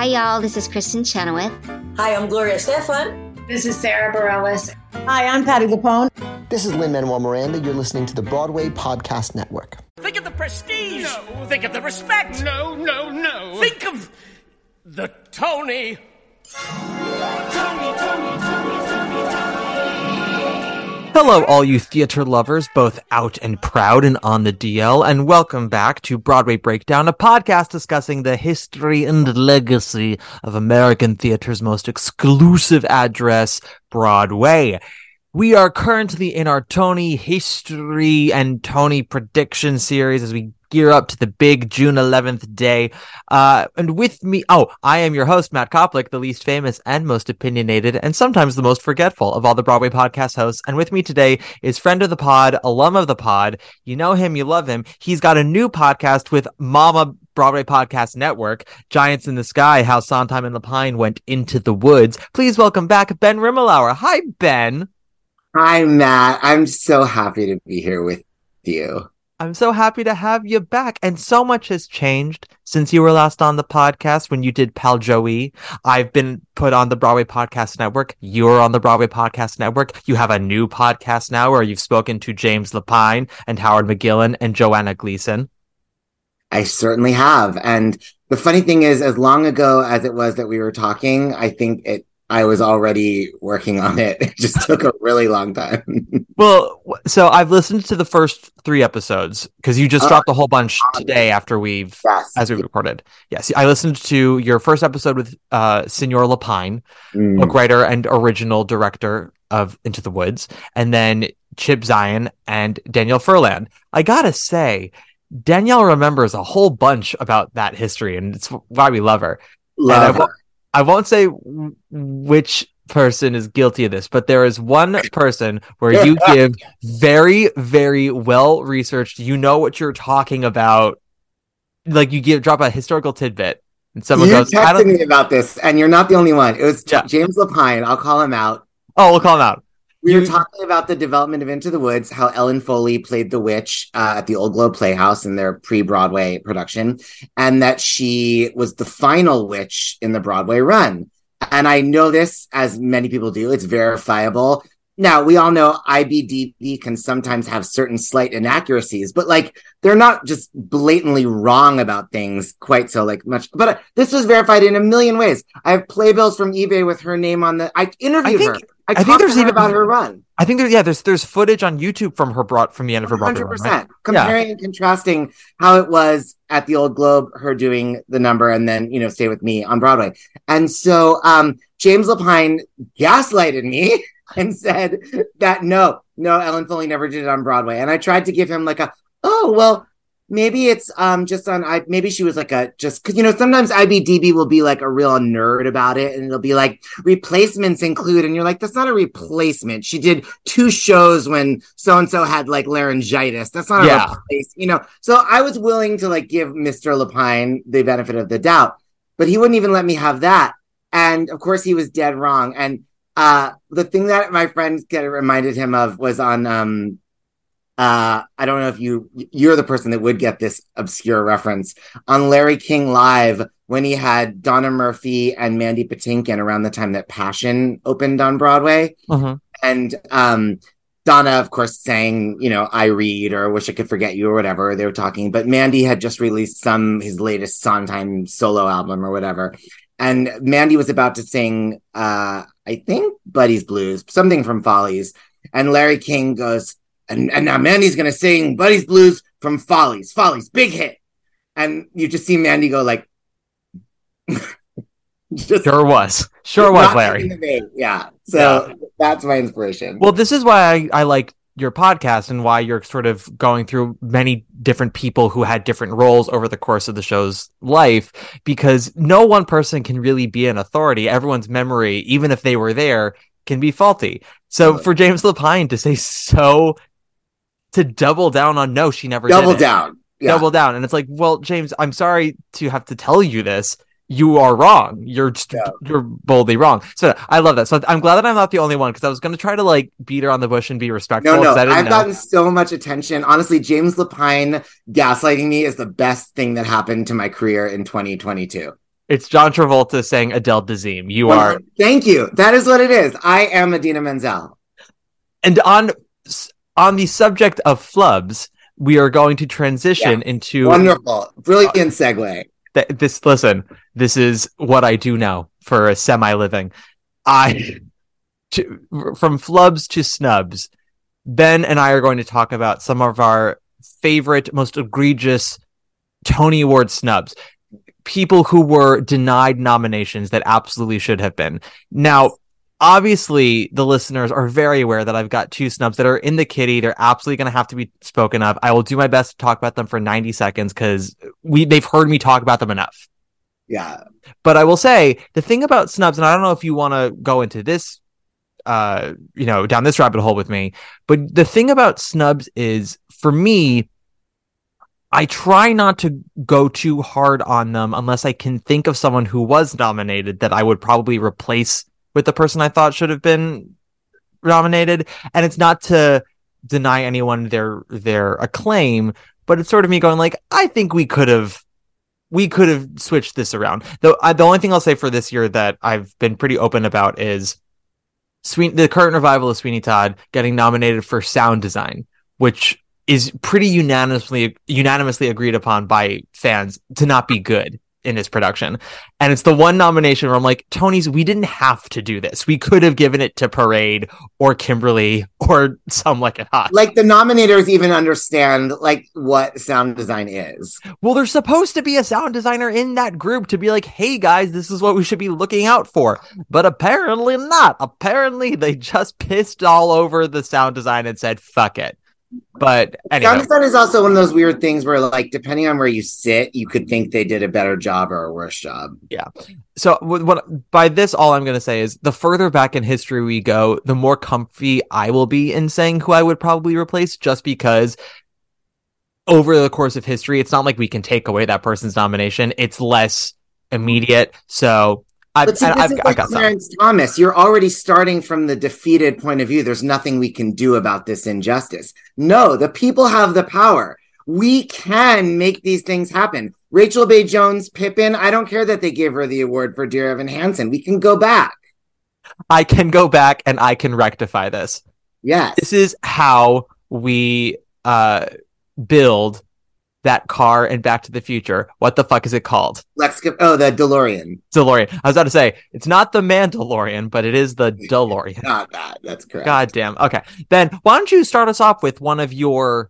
Hi, y'all. This is Kristen Chenoweth. Hi, I'm Gloria Estefan. This is Sarah Bareilles. Hi, I'm Patti LuPone. This is Lin-Manuel Miranda. You're listening to the Broadway Podcast Network. Think of the prestige. No. Think of the respect. No. Think of the Tony. Hello, all you theater lovers, both out and proud and on the DL, and welcome back to Broadway Breakdown, a podcast discussing the history and legacy of American theater's most exclusive address, Broadway. We are currently in our Tony history and Tony prediction series as we gear up to the big June 11th day. And with me, I am your host, Matt Koplik, the least famous and most opinionated and sometimes the most forgetful of all the Broadway podcast hosts. And with me today is friend of the pod, alum of the pod. You know him, you love him. He's got a new podcast with Mama Broadway Podcast Network, Giants in the Sky, How Sondheim and Lapine Went into the Woods. Please welcome back Ben Rimalower. Hi, Ben. Hi, Matt. I'm so happy to be here with you. I'm so happy to have you back. And so much has changed since you were last on the podcast when you did Pal Joey. I've been put on the Broadway Podcast Network. You're on the Broadway Podcast Network. You have a new podcast now where you've spoken to James Lapine and Howard McGillin and Joanna Gleason. I certainly have. And the funny thing is, as long ago as it was that we were talking, I was already working on it. It just took a really long time. Well, so I've listened to the first 3 episodes because you just dropped a whole bunch today after we recorded. Yes, I listened to your first episode with Senor Lapine, book writer and original director of Into the Woods, and then Chip Zien and Danielle Furlan. I gotta say, Danielle remembers a whole bunch about that history, and it's why we love her. I won't say which person is guilty of this, but there is one person where you give very, very well-researched, you know what you're talking about, like you drop a historical tidbit, and someone goes, texted me about this, and you're not the only one. It was James Lapine. I'll call him out. Oh, we'll call him out. We were talking about the development of Into the Woods, how Ellen Foley played the witch at the Old Globe Playhouse in their pre-Broadway production, and that she was the final witch in the Broadway run. And I know this, as many people do, it's verifiable. Now, we all know IBDB can sometimes have certain slight inaccuracies, but they're not just blatantly wrong about things quite so much. But this was verified in a million ways. I have playbills from eBay with her name on I interviewed her. I think there's even about her run. I think there's footage on YouTube from the end of her Broadway run. 100%. Comparing and contrasting how it was at the Old Globe, her doing the number, and then, Stay With Me on Broadway. And so James Lapine gaslighted me and said that no, Ellen Foley never did it on Broadway. And I tried to give him maybe it's just on maybe she was just because sometimes IBDB will be a real nerd about it, and it'll be replacements include, and you're that's not a replacement. She did 2 shows when so and so had laryngitis. That's not a replace, So I was willing to give Mr. Lapine the benefit of the doubt, but he wouldn't even let me have that. And of course he was dead wrong. And the thing that my friends reminded him of was on I don't know if you're the person that would get this obscure reference on Larry King Live when he had Donna Murphy and Mandy Patinkin around the time that Passion opened on Broadway. And Donna, of course, sang, I Read or Wish I Could Forget You or whatever they were talking. But Mandy had just released his latest Sondheim solo album or whatever. And Mandy was about to sing, I think, Buddy's Blues, something from Follies. And Larry King goes, and now Mandy's going to sing Buddy's Blues from Follies, big hit. And you just see Mandy go Sure was, Larry. Yeah. So that's my inspiration. Well, this is why I like your podcast and why you're sort of going through many different people who had different roles over the course of the show's life, because no one person can really be an authority. Everyone's memory, even if they were there, can be faulty. So for James Lapine to say to double down on no, she never double did down. Double down. And it's well, James, I'm sorry to have to tell you this. You are wrong. You're boldly wrong. So I love that. So I'm glad that I'm not the only one, because I was going to try to beat her on the bush and be respectful. No, I've gotten so much attention. Honestly, James Lapine gaslighting me is the best thing that happened to my career in 2022. It's John Travolta saying Adele Dazeem. You are. Thank you. That is what it is. I am Idina Menzel. And on the subject of flubs, we are going to transition into wonderful, brilliant segue. This is what I do now for a semi-living. From flubs to snubs, Ben and I are going to talk about some of our favorite, most egregious Tony Award snubs. People who were denied nominations that absolutely should have been. Now, obviously, the listeners are very aware that I've got 2 snubs that are in the kitty. They're absolutely going to have to be spoken of. I will do my best to talk about them for 90 seconds because they've heard me talk about them enough. Yeah. But I will say, the thing about snubs, and I don't know if you want to go into this, down this rabbit hole with me, but the thing about snubs is, for me, I try not to go too hard on them unless I can think of someone who was nominated that I would probably replace with the person I thought should have been nominated. And it's not to deny anyone their acclaim, but it's sort of me going like, I think we could have switched this around. Though the only thing I'll say for this year that I've been pretty open about is the current revival of Sweeney Todd getting nominated for sound design, which is pretty unanimously agreed upon by fans to not be good in his production. And it's the one nomination where I'm like, Tonys, we didn't have to do this. We could have given it to Parade or Kimberly or Some Like It Hot. Like, the nominators even understand like what sound design is. Well, there's supposed to be a sound designer in that group to be like, hey guys, this is what we should be looking out for. But apparently not. Apparently they just pissed all over the sound design and said, fuck it. But anyway. Sound design is also one of those weird things where, like, depending on where you sit, you could think they did a better job or a worse job. Yeah. So by this, all I'm going to say is the further back in history we go, the more comfy I will be in saying who I would probably replace, just because over the course of history, it's not like we can take away that person's nomination. It's less immediate. So I've got Clarence Thomas. You're already starting from the defeated point of view. There's nothing we can do about this injustice. No, the people have the power. We can make these things happen. Rachel Bay Jones, Pippin, I don't care that they gave her the award for Dear Evan Hansen. We can go back. I can go back and I can rectify this. Yes. This is how we build that car in Back to the Future. What the fuck is it called? The DeLorean. DeLorean. I was about to say, it's not the Mandalorian, but it is the DeLorean. Not that. That's correct. God damn. Okay. Ben, why don't you start us off with one of your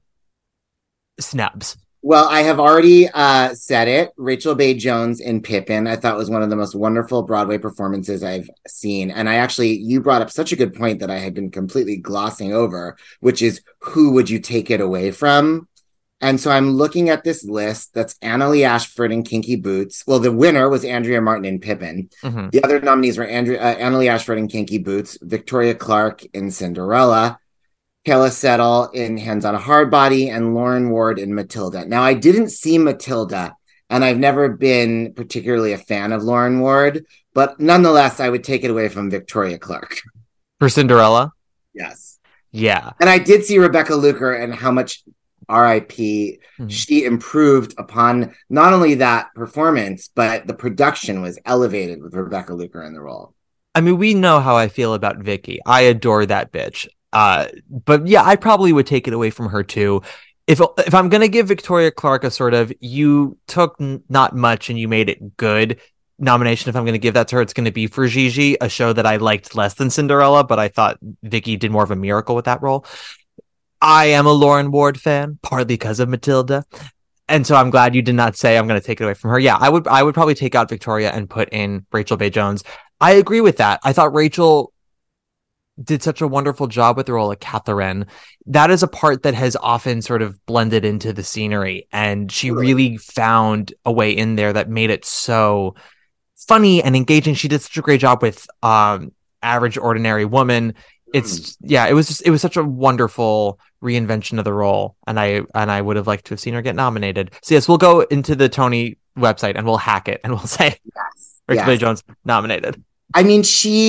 snubs? Well, I have already said it. Rachel Bay Jones in Pippin, I thought was one of the most wonderful Broadway performances I've seen. And you brought up such a good point that I had been completely glossing over, which is, who would you take it away from? And so I'm looking at this list. That's Annalee Ashford in Kinky Boots. Well, the winner was Andrea Martin in Pippin. Mm-hmm. The other nominees were Annalee Ashford in Kinky Boots, Victoria Clark in Cinderella, Kayla Settle in Hands on a Hard Body, and Lauren Ward in Matilda. Now, I didn't see Matilda, and I've never been particularly a fan of Lauren Ward, but nonetheless, I would take it away from Victoria Clark. For Cinderella? Yes. Yeah. And I did see Rebecca Luker and how much R.I.P. She improved upon not only that performance, but the production was elevated with Rebecca Luker in the role. I mean, we know how I feel about Vicky. I adore that bitch. But yeah, I probably would take it away from her too. If I'm going to give Victoria Clark a sort of, you took not much and you made it good nomination, if I'm going to give that to her, it's going to be for Gigi, a show that I liked less than Cinderella, but I thought Vicky did more of a miracle with that role. I am a Lauren Ward fan, partly because of Matilda. And so I'm glad you did not say I'm going to take it away from her. Yeah, I would probably take out Victoria and put in Rachel Bay Jones. I agree with that. I thought Rachel did such a wonderful job with the role of Catherine. That is a part that has often sort of blended into the scenery. And she really found a way in there that made it so funny and engaging. She did such a great job with Average Ordinary Woman. It was such a wonderful reinvention of the role, and I would have liked to have seen her get nominated. So yes, we'll go into the Tony website and we'll hack it and we'll say Rachel Bay Jones nominated. I mean,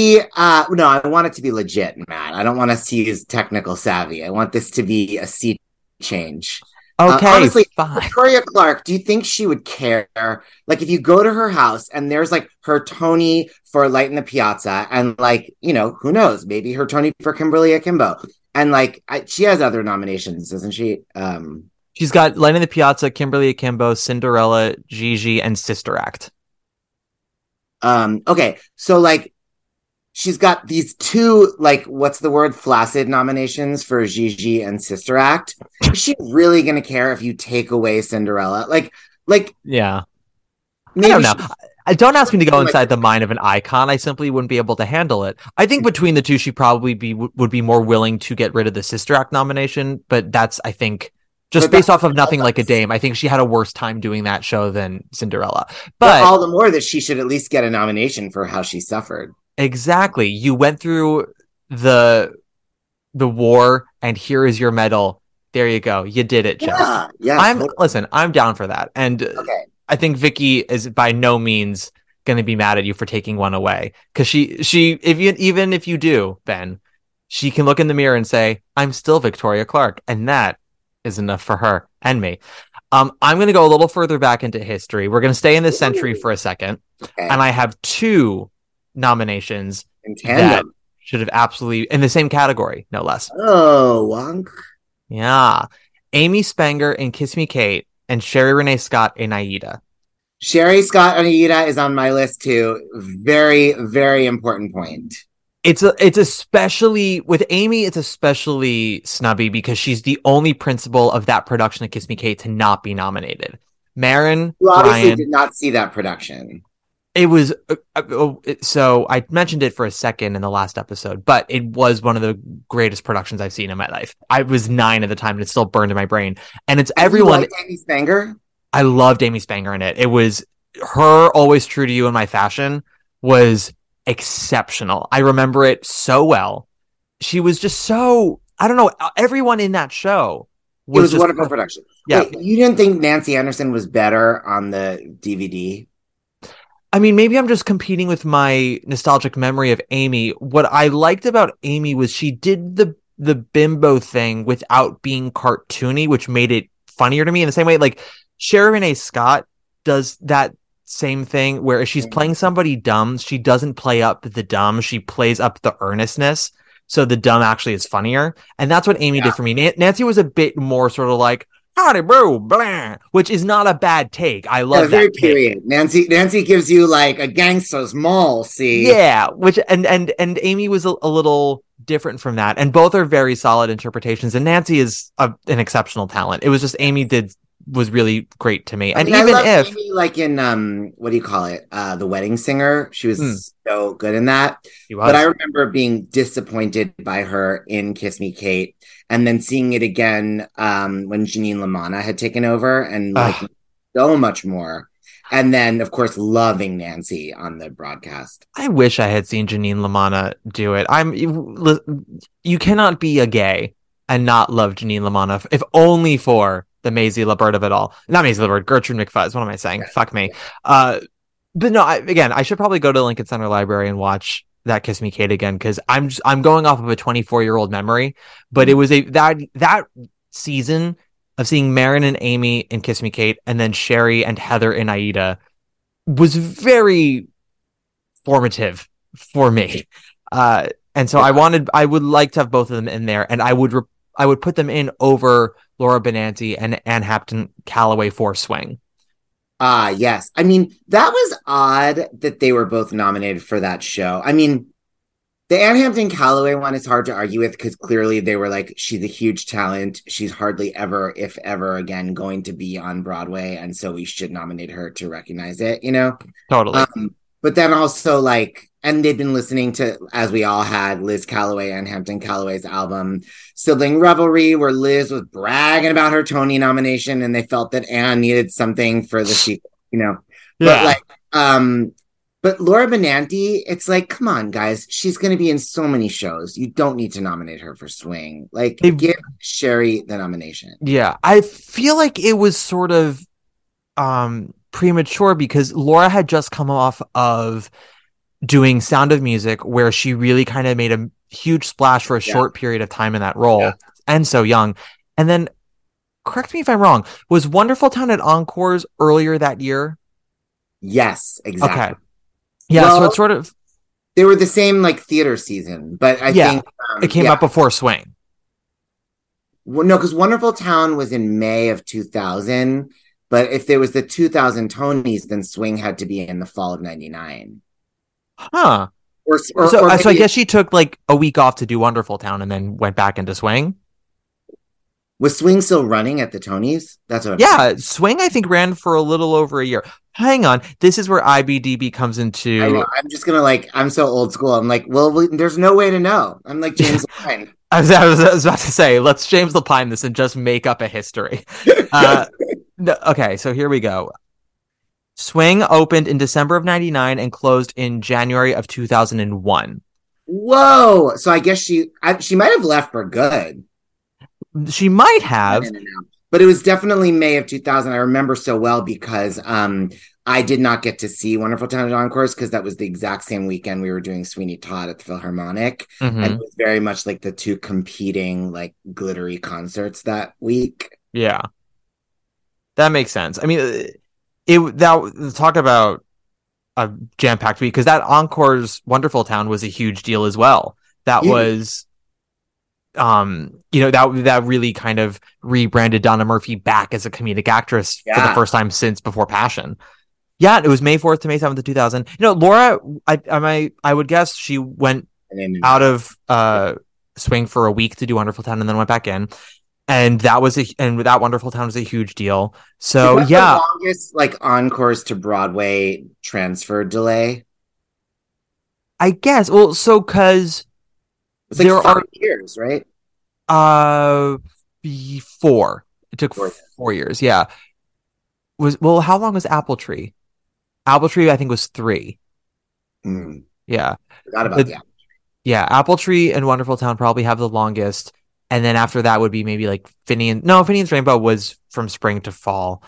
I want it to be legit, Matt. I don't want us to use technical savvy. I want this to be a sea change. Okay, honestly, fine. Victoria Clark, do you think she would care? Like, if you go to her house and there's like her Tony for Light in the Piazza, and like, who knows? Maybe her Tony for Kimberly Akimbo, and like she has other nominations, doesn't she? She's got Light in the Piazza, Kimberly Akimbo, Cinderella, Gigi, and Sister Act. Okay, so like, she's got these two, like, what's the word? Flaccid nominations for Gigi and Sister Act. Is she really going to care if you take away Cinderella? Like, yeah. Maybe I don't know. Don't ask me to go inside the mind of an icon. I simply wouldn't be able to handle it. I think between the two, she probably would be more willing to get rid of the Sister Act nomination. But that's, I think, just based off of Nothing Like a Dame, I think she had a worse time doing that show than Cinderella. But all the more that she should at least get a nomination for how she suffered. Exactly. You went through the war, and here is your medal. There you go. You did it, Jess. Yeah. Listen, I'm down for that. And okay. I think Vicky is by no means going to be mad at you for taking one away, because she even if you do, Ben, she can look in the mirror and say, I'm still Victoria Clark, and that is enough for her and me. I'm going to go a little further back into history. We're going to stay in this century for a second, and I have two nominations that should have absolutely in the same category, no less. Oh, wonk. Yeah. Amy Spanger in Kiss Me Kate, and Sherry Renee Scott in Aida. Sherry Scott and Aida is on my list too. Very, very important point. It's especially with Amy, it's especially snubby because she's the only principal of that production of Kiss Me Kate to not be nominated. Marin, you obviously Brian, did not see that production. It was so I mentioned it for a second in the last episode, but it was one of the greatest productions I've seen in my life. I was 9 at the time, and it's still burned in my brain. And it's everyone. You liked Amy Spanger? I loved Amy Spanger in it. It was her Always True to You in My Fashion was exceptional. I remember it so well. She was just so, I don't know, everyone in that show was just wonderful production. Yeah. Wait, you didn't think Nancy Anderson was better on the DVD? I mean, maybe I'm just competing with my nostalgic memory of Amy. What I liked about Amy was she did the bimbo thing without being cartoony, which made it funnier to me in the same way. Like Sherry Renee Scott does that same thing where if she's playing somebody dumb, she doesn't play up the dumb. She plays up the earnestness. So the dumb actually is funnier. And that's what Amy did for me. Nancy was a bit more sort of like, howdy boo, blah, which is not a bad take. I love that. Very period. Nancy gives you like a gangster's mall, see? Yeah, which and Amy was a little different from that. And both are very solid interpretations. And Nancy is an exceptional talent. It was just Amy was really great to me. And I even love if Amy, like in what do you call it? The Wedding Singer. She was so good in that. But I remember being disappointed by her in Kiss Me Kate, and then seeing it again when Janine LaManna had taken over and liking so much more. And then, of course, loving Nancy on the broadcast. I wish I had seen Janine LaManna do it. You cannot be a gay and not love Janine LaManna, if only for the Maisie LaBerta of it all. Not Maisie LaBerta, Gertrude McFuzz. What am I saying? Yeah. Fuck me. But no, I should probably go to the Lincoln Center Library and watch that Kiss Me Kate again, because I'm going off of a 24-year-old memory. But it was that season of seeing Marin and Amy in Kiss Me Kate, and then Sherry and Heather in Aida, was very formative for me. And so I would like to have both of them in there, and I would put them in over Laura Benanti and Anne Hampton Callaway for Swing. Yes. I mean, that was odd that they were both nominated for that show. I mean, the Anne Hampton Callaway one is hard to argue with because clearly they were like, she's a huge talent. She's hardly ever, if ever again, going to be on Broadway. And so we should nominate her to recognize it, you know? Totally. But then also like, and they'd been listening to, as we all had, Liz Callaway and Hampton Callaway's album, Sibling Revelry, where Liz was bragging about her Tony nomination and they felt that Anne needed something for the sequel, you know? Yeah. But Laura Benanti, it's like, come on, guys. She's going to be in so many shows. You don't need to nominate her for Swing. Like, give Sherry the nomination. Yeah. I feel like it was sort of premature because Laura had just come off of doing Sound of Music, where she really kind of made a huge splash for a short period of time in that role, and So Young. And then correct me if I'm wrong, was Wonderful Town at Encores earlier that year? Yes, exactly. Okay. Yeah, Well, so it's sort of... They were the same like theater season, but I think it came out before Swing. Well, no, because Wonderful Town was in May of 2000, but if there was the 2000 Tonys, then Swing had to be in the fall of 99. Huh. So I guess she took like a week off to do Wonderful Town and then went back into Swing. Was Swing still running at the Tonys? That's what I'm saying. Swing I think ran for a little over a year. Hang on, this is where IBDB comes into. I know. I'm just gonna I'm so old school. I'm like, well, there's no way to know. I'm like James Lapine. I was about to say, let's James Lapine this and just make up a history. Okay, so here we go. Swing opened in December of 99 and closed in January of 2001. Whoa! So I guess she might have left for good. She might have. But it was definitely May of 2000. I remember so well because I did not get to see Wonderful Town at Encores because that was the exact same weekend we were doing Sweeney Todd at the Philharmonic. Mm-hmm. And it was very much like the two competing like glittery concerts that week. Yeah. That makes sense. I mean, talk about a jam-packed week because that Encore's Wonderful Town was a huge deal as well. That was... that really kind of rebranded Donna Murphy back as a comedic actress for the first time since Before Passion. Yeah, it was May 4th to May 7th of 2000. Laura, I would guess she went out of Swing for a week to do Wonderful Town and then went back in. And that Wonderful Town was a huge deal. So the longest Encores to Broadway transfer delay. I guess. Well, so because it's like 5 years, right? 4. It took 4 years. Yeah. How long was Apple Tree? Apple Tree, I think, was 3. Yeah. Forgot about that. Yeah, Apple Tree and Wonderful Town probably have the longest. And then after that would be maybe like Finian's Rainbow was from spring to fall.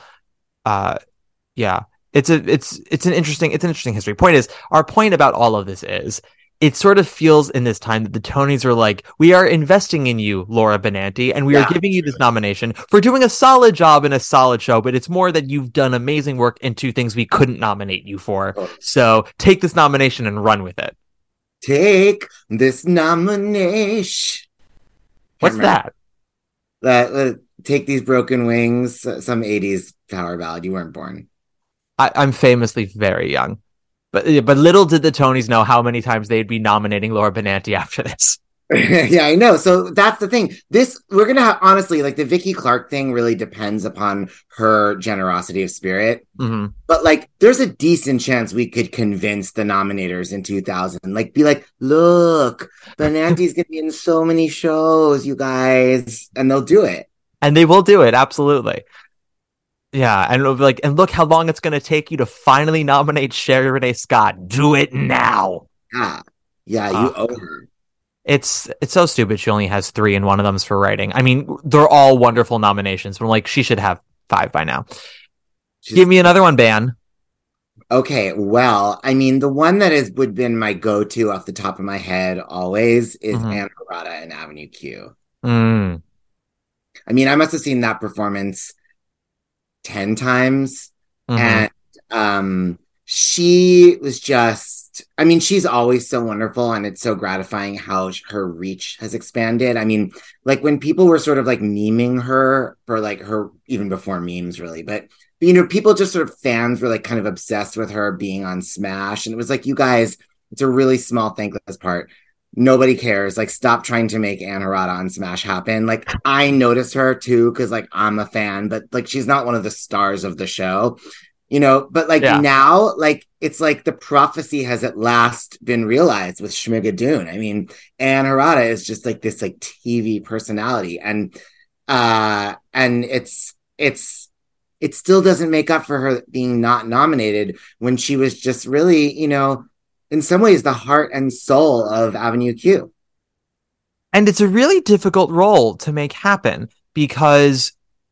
Yeah. It's an interesting history. Point is, our point about all of this is it sort of feels in this time that the Tonys are like, we are investing in you, Laura Benanti, and we are giving you this nomination for doing a solid job in a solid show, but it's more that you've done amazing work in 2 things we couldn't nominate you for. So take this nomination and run with it. Take this nomination. What's that? Take These Broken Wings, some 80s power ballad. You weren't born. I'm famously very young. But little did the Tonys know how many times they'd be nominating Laura Benanti after this. Yeah, I know. So that's the thing. We're going to have, honestly, like the Vicky Clark thing really depends upon her generosity of spirit. Mm-hmm. But there's a decent chance we could convince the nominators in 2000. Be like, look, Benanti's going to be in so many shows, you guys. And they'll do it. And they will do it. Absolutely. Yeah, and look how long it's going to take you to finally nominate Sherry Renee Scott. Do it now. Yeah, you owe her. It's so stupid. She only has 3, and one of them's for writing. I mean, they're all wonderful nominations, but I'm like, she should have 5 by now. Give me another one, Ban. Okay, well, I mean, the one that would been my go-to off the top of my head always is Anna Harada in Avenue Q. I mean, I must have seen that performance 10 times. And she was just, I mean, she's always so wonderful, and it's so gratifying how her reach has expanded. I mean, when people were sort of memeing her for her, even before memes really, but people just sort of fans were kind of obsessed with her being on Smash. And it was you guys, it's a really small thankless part. Nobody cares. Stop trying to make Anna Harada on Smash happen. I notice her too, because I'm a fan, but she's not one of the stars of the show, but now, it's the prophecy has at last been realized with Schmigadoon. I mean, Anna Harada is just this TV personality, and it still doesn't make up for her being not nominated when she was just really, in some ways, the heart and soul of Avenue Q. And it's a really difficult role to make happen because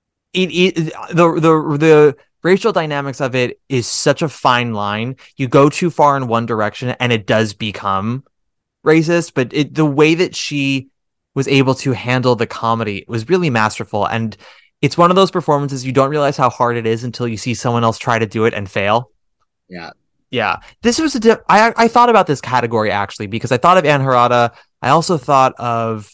the racial dynamics of it is such a fine line. You go too far in one direction and it does become racist, but the way that she was able to handle the comedy was really masterful. And It's one of those performances you don't realize how hard it is until you see someone else try to do it and fail. Yeah. Yeah. This was I thought about this category actually because I thought of Anne Harada. I also thought of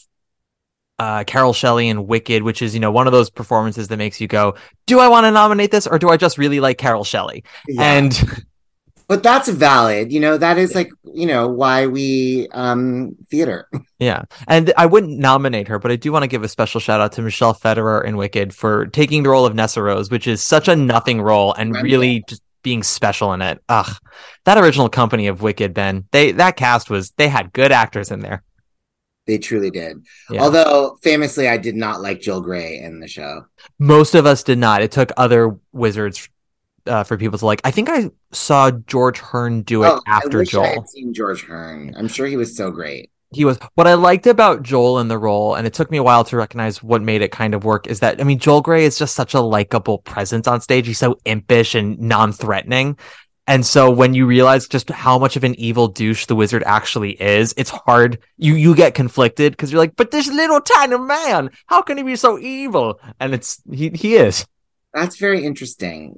Carol Shelley in Wicked, which is, one of those performances that makes you go, do I want to nominate this or do I just really like Carol Shelley? Yeah. But that's valid. That is like, why we theater. Yeah. And I wouldn't nominate her, but I do want to give a special shout out to Michelle Federer in Wicked for taking the role of Nessa Rose, which is such a nothing role and really just being special in it. Ugh. That original company of Wicked, Ben, that cast they had good actors in there. They truly did. Yeah. Although, famously, I did not like Joel Grey in the show. Most of us did not. It took other wizards for people to like. I think I saw George Hearn do it after Joel. I had seen George Hearn. I'm sure he was so great. He was. What I liked about Joel in the role, and it took me a while to recognize what made it kind of work, is that, Joel Grey is just such a likable presence on stage. He's so impish and non-threatening. And so when you realize just how much of an evil douche the wizard actually is, it's hard. You get conflicted because you're like, but this little tiny man, how can he be so evil? And he is. That's very interesting.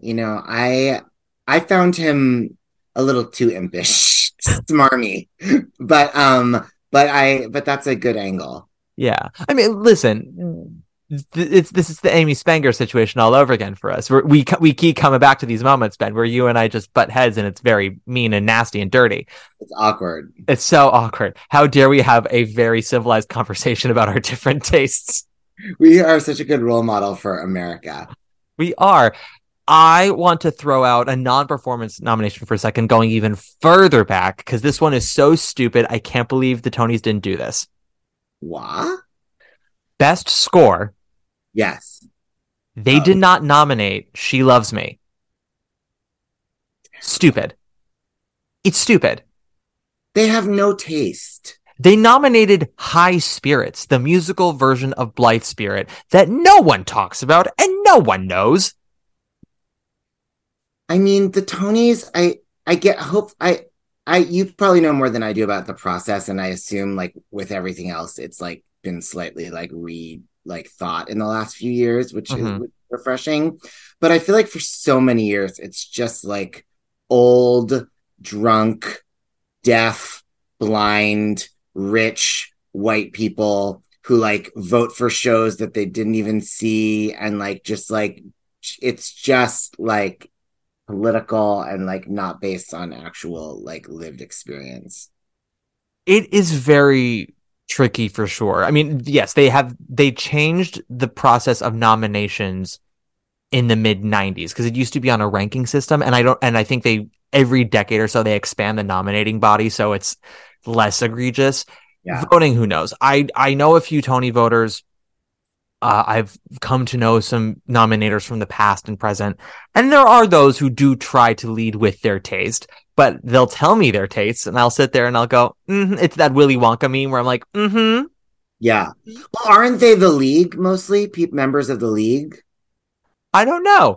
I found him a little too impish, smarmy, but that's a good angle. Yeah. Listen, this is the Amy Spengler situation all over again for us. We keep coming back to these moments, Ben, where you and I just butt heads and it's very mean and nasty and dirty. It's awkward. It's so awkward. How dare we have a very civilized conversation about our different tastes? We are such a good role model for America. We are. I want to throw out a non-performance nomination for a second, going even further back, because this one is so stupid. I can't believe the Tonys didn't do this. What? Best score. Yes. They did not nominate She Loves Me. Stupid. It's stupid. They have no taste. They nominated High Spirits, the musical version of Blithe Spirit that no one talks about and no one knows. The Tonys, you probably know more than I do about the process, and I assume like with everything else, it's like been slightly thought in the last few years, which is refreshing. But I feel like for so many years, it's just like old, drunk, deaf, blind, rich, white people who like vote for shows that they didn't even see. And it's just like political and like not based on actual like lived experience. It is very tricky for sure. Yes, they changed the process of nominations in the mid 90s because it used to be on a ranking system, and I think every decade or so they expand the nominating body so it's less egregious. Yeah. Voting, who knows? I know a few Tony voters. I've come to know some nominators from the past and present, and there are those who do try to lead with their taste, but they'll tell me their tastes, and I'll sit there and I'll go, It's that Willy Wonka meme where I'm like, Yeah. Well, aren't they the League mostly? Members of the League? I don't know.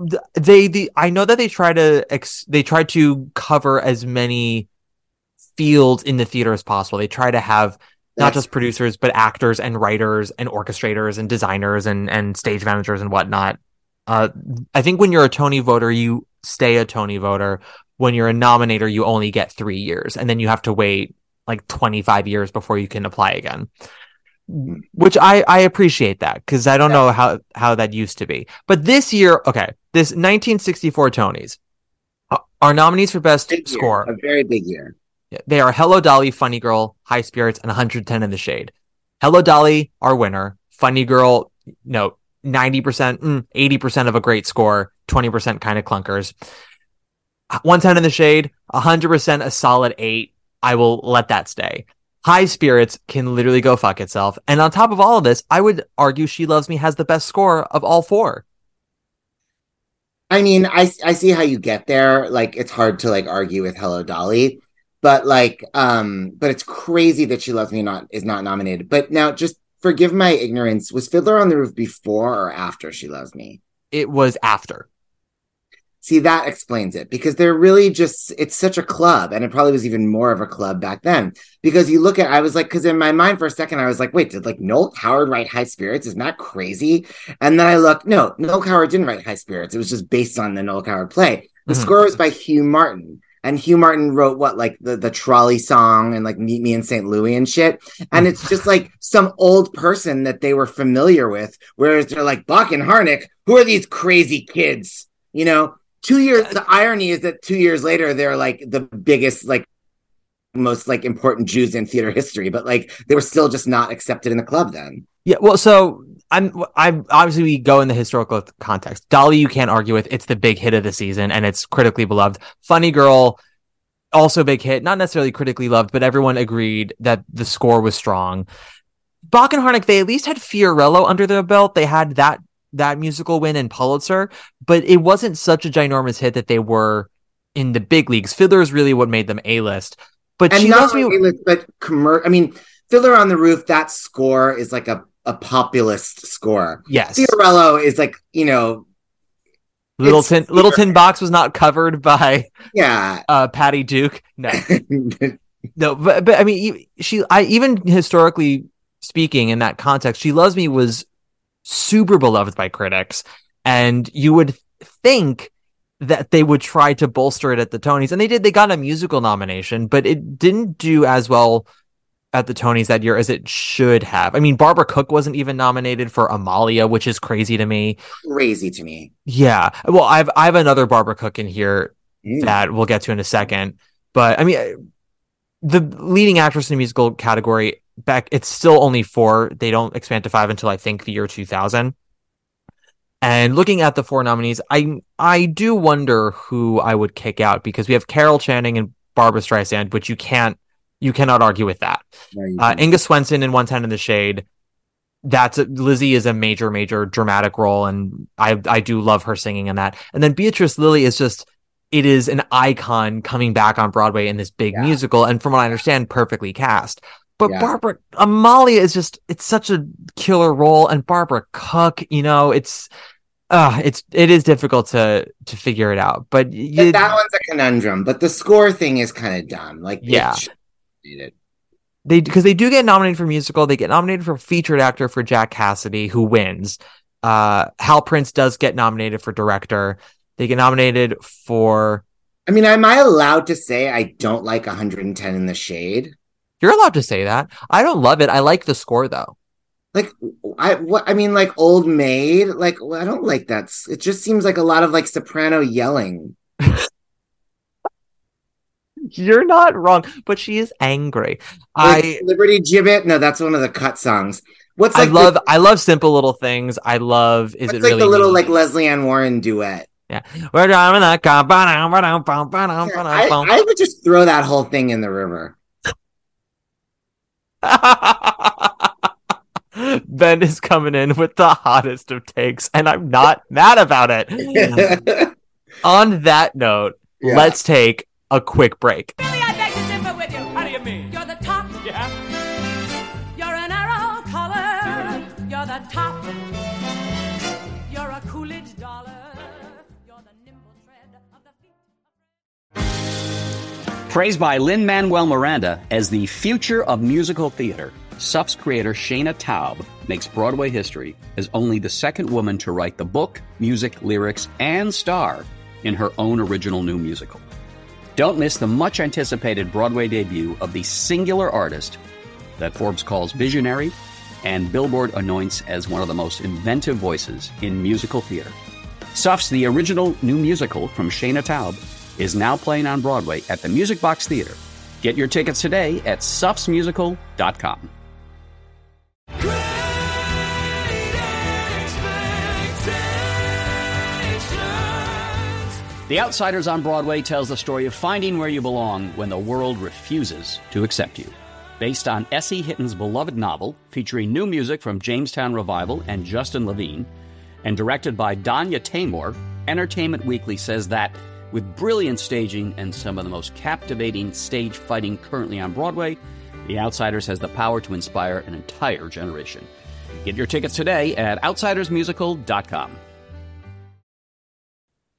I know that they try to cover as many fields in the theater as possible. They try to have not just producers, but actors and writers and orchestrators and designers and stage managers and whatnot. I think when you're a Tony voter, you stay a Tony voter. When you're a nominator, you only get 3 years, and then you have to wait like 25 years before you can apply again. Which I appreciate that, because I don't know how that used to be. But this year, this 1964 Tonys, our nominees for Best Score. A very big year. They are Hello Dolly, Funny Girl, High Spirits, and 110 in the Shade. Hello Dolly, our winner. Funny Girl, 90%, 80% of a great score, 20% kind of clunkers. 110 in the Shade, 100% a solid 8. I will let that stay. High Spirits can literally go fuck itself. And on top of all of this, I would argue She Loves Me has the best score of all 4. I see how you get there. Like, it's hard to like argue with Hello Dolly. But but it's crazy that She Loves Me is not nominated. But now, just forgive my ignorance. Was Fiddler on the Roof before or after She Loves Me? It was after. See, that explains it, because they're really just, it's such a club, and it probably was even more of a club back then. Because you look at, I was like, because in my mind for a second, I was like, wait, did like Noel Coward write High Spirits? Isn't that crazy? And then I looked, no, Noel Coward didn't write High Spirits. It was just based on the Noel Coward play. The score was by Hugh Martin. And Hugh Martin wrote what, like the trolley song and like Meet Me in St. Louis and shit. And it's just like some old person that they were familiar with, whereas they're like, Bach and Harnick, who are these crazy kids? You know, 2 years, the irony is that 2 years later, they're like the biggest, like most like important Jews in theater history, but like they were still just not accepted in the club then. Yeah, well, so I'm obviously we go in the historical context. Dolly, you can't argue with. It's the big hit of the season, and it's critically beloved. Funny Girl, also big hit, not necessarily critically loved, but everyone agreed that the score was strong. Bach and Harnick, they at least had Fiorello under their belt. They had that musical win in Pulitzer, but it wasn't such a ginormous hit that they were in the big leagues. Fiddler is really what made them A-list. But and She not Loves Me, A-list, but I mean, Fiddler on the Roof, that score is like a populist score. yes. Fiorello is like, you know, Little Tin Box was not covered by yeah. Patty Duke. No, no, but I mean, even historically speaking, in that context, She Loves Me was super beloved by critics, and you would think that they would try to bolster it at the Tonys, and they did. They got a musical nomination, but it didn't do as well at the Tonys that year as it should have. I mean, Barbara Cook wasn't even nominated for Amalia, which is crazy to me. Crazy to me. Yeah. Well, I have another Barbara Cook in here that we'll get to in a second. But I mean, the leading actress in the musical category, it's still only 4. They don't expand to 5 until I think the year 2000. And looking at the 4 nominees, I do wonder who I would kick out, because we have Carol Channing and Barbra Streisand, which you cannot argue with that. No, Inga Swenson in 110 in the Shade. Lizzie is a major, major dramatic role, and I do love her singing in that. And then Beatrice Lillie it is an icon coming back on Broadway in this big musical, and from what I understand, perfectly cast. But Amalia is it's such a killer role, and Barbara Cook, you know, it is difficult to figure it out. But that one's a conundrum. But the score thing is kind of dumb. Like, because they do get nominated for musical. They get nominated for featured actor for Jack Cassidy, who wins. Hal Prince does get nominated for director. They get nominated for... I mean, am I allowed to say I don't like 110 in the Shade? You're allowed to say that. I don't love it. I like the score, though. Like, I mean, like Old Maid? Like, I don't like that. It just seems like a lot of like soprano yelling. You're not wrong, but she is angry. Liberty Gibbet? No, that's one of the cut songs. I love Simple Little Things. I love Is It like Really the little Me? Like Leslie Ann Warren duet. Yeah. We're driving that car. I would just throw that whole thing in the river. Ben is coming in with the hottest of takes, and I'm not mad about it. On that note, let's take a quick break. Billy, I beg to differ with you. How do you mean? You're the top. Yeah. You're an arrow color. You're the top. You're a Coolidge dollar. You're the nimble tread of the feet. Praised by Lin-Manuel Miranda as the future of musical theater, SUF's creator Shana Taub makes Broadway history as only the second woman to write the book, music, lyrics, and star in her own original new musical. Don't miss the much-anticipated Broadway debut of the singular artist that Forbes calls visionary and Billboard anoints as one of the most inventive voices in musical theater. SUF's The Original New Musical from Shana Taub is now playing on Broadway at the Music Box Theater. Get your tickets today at sufsmusical.com. The Outsiders on Broadway tells the story of finding where you belong when the world refuses to accept you. Based on S.E. Hitton's beloved novel, featuring new music from Jamestown Revival and Justin Levine, and directed by Danya Taymor, Entertainment Weekly says that, with brilliant staging and some of the most captivating stage fighting currently on Broadway, The Outsiders has the power to inspire an entire generation. Get your tickets today at outsidersmusical.com.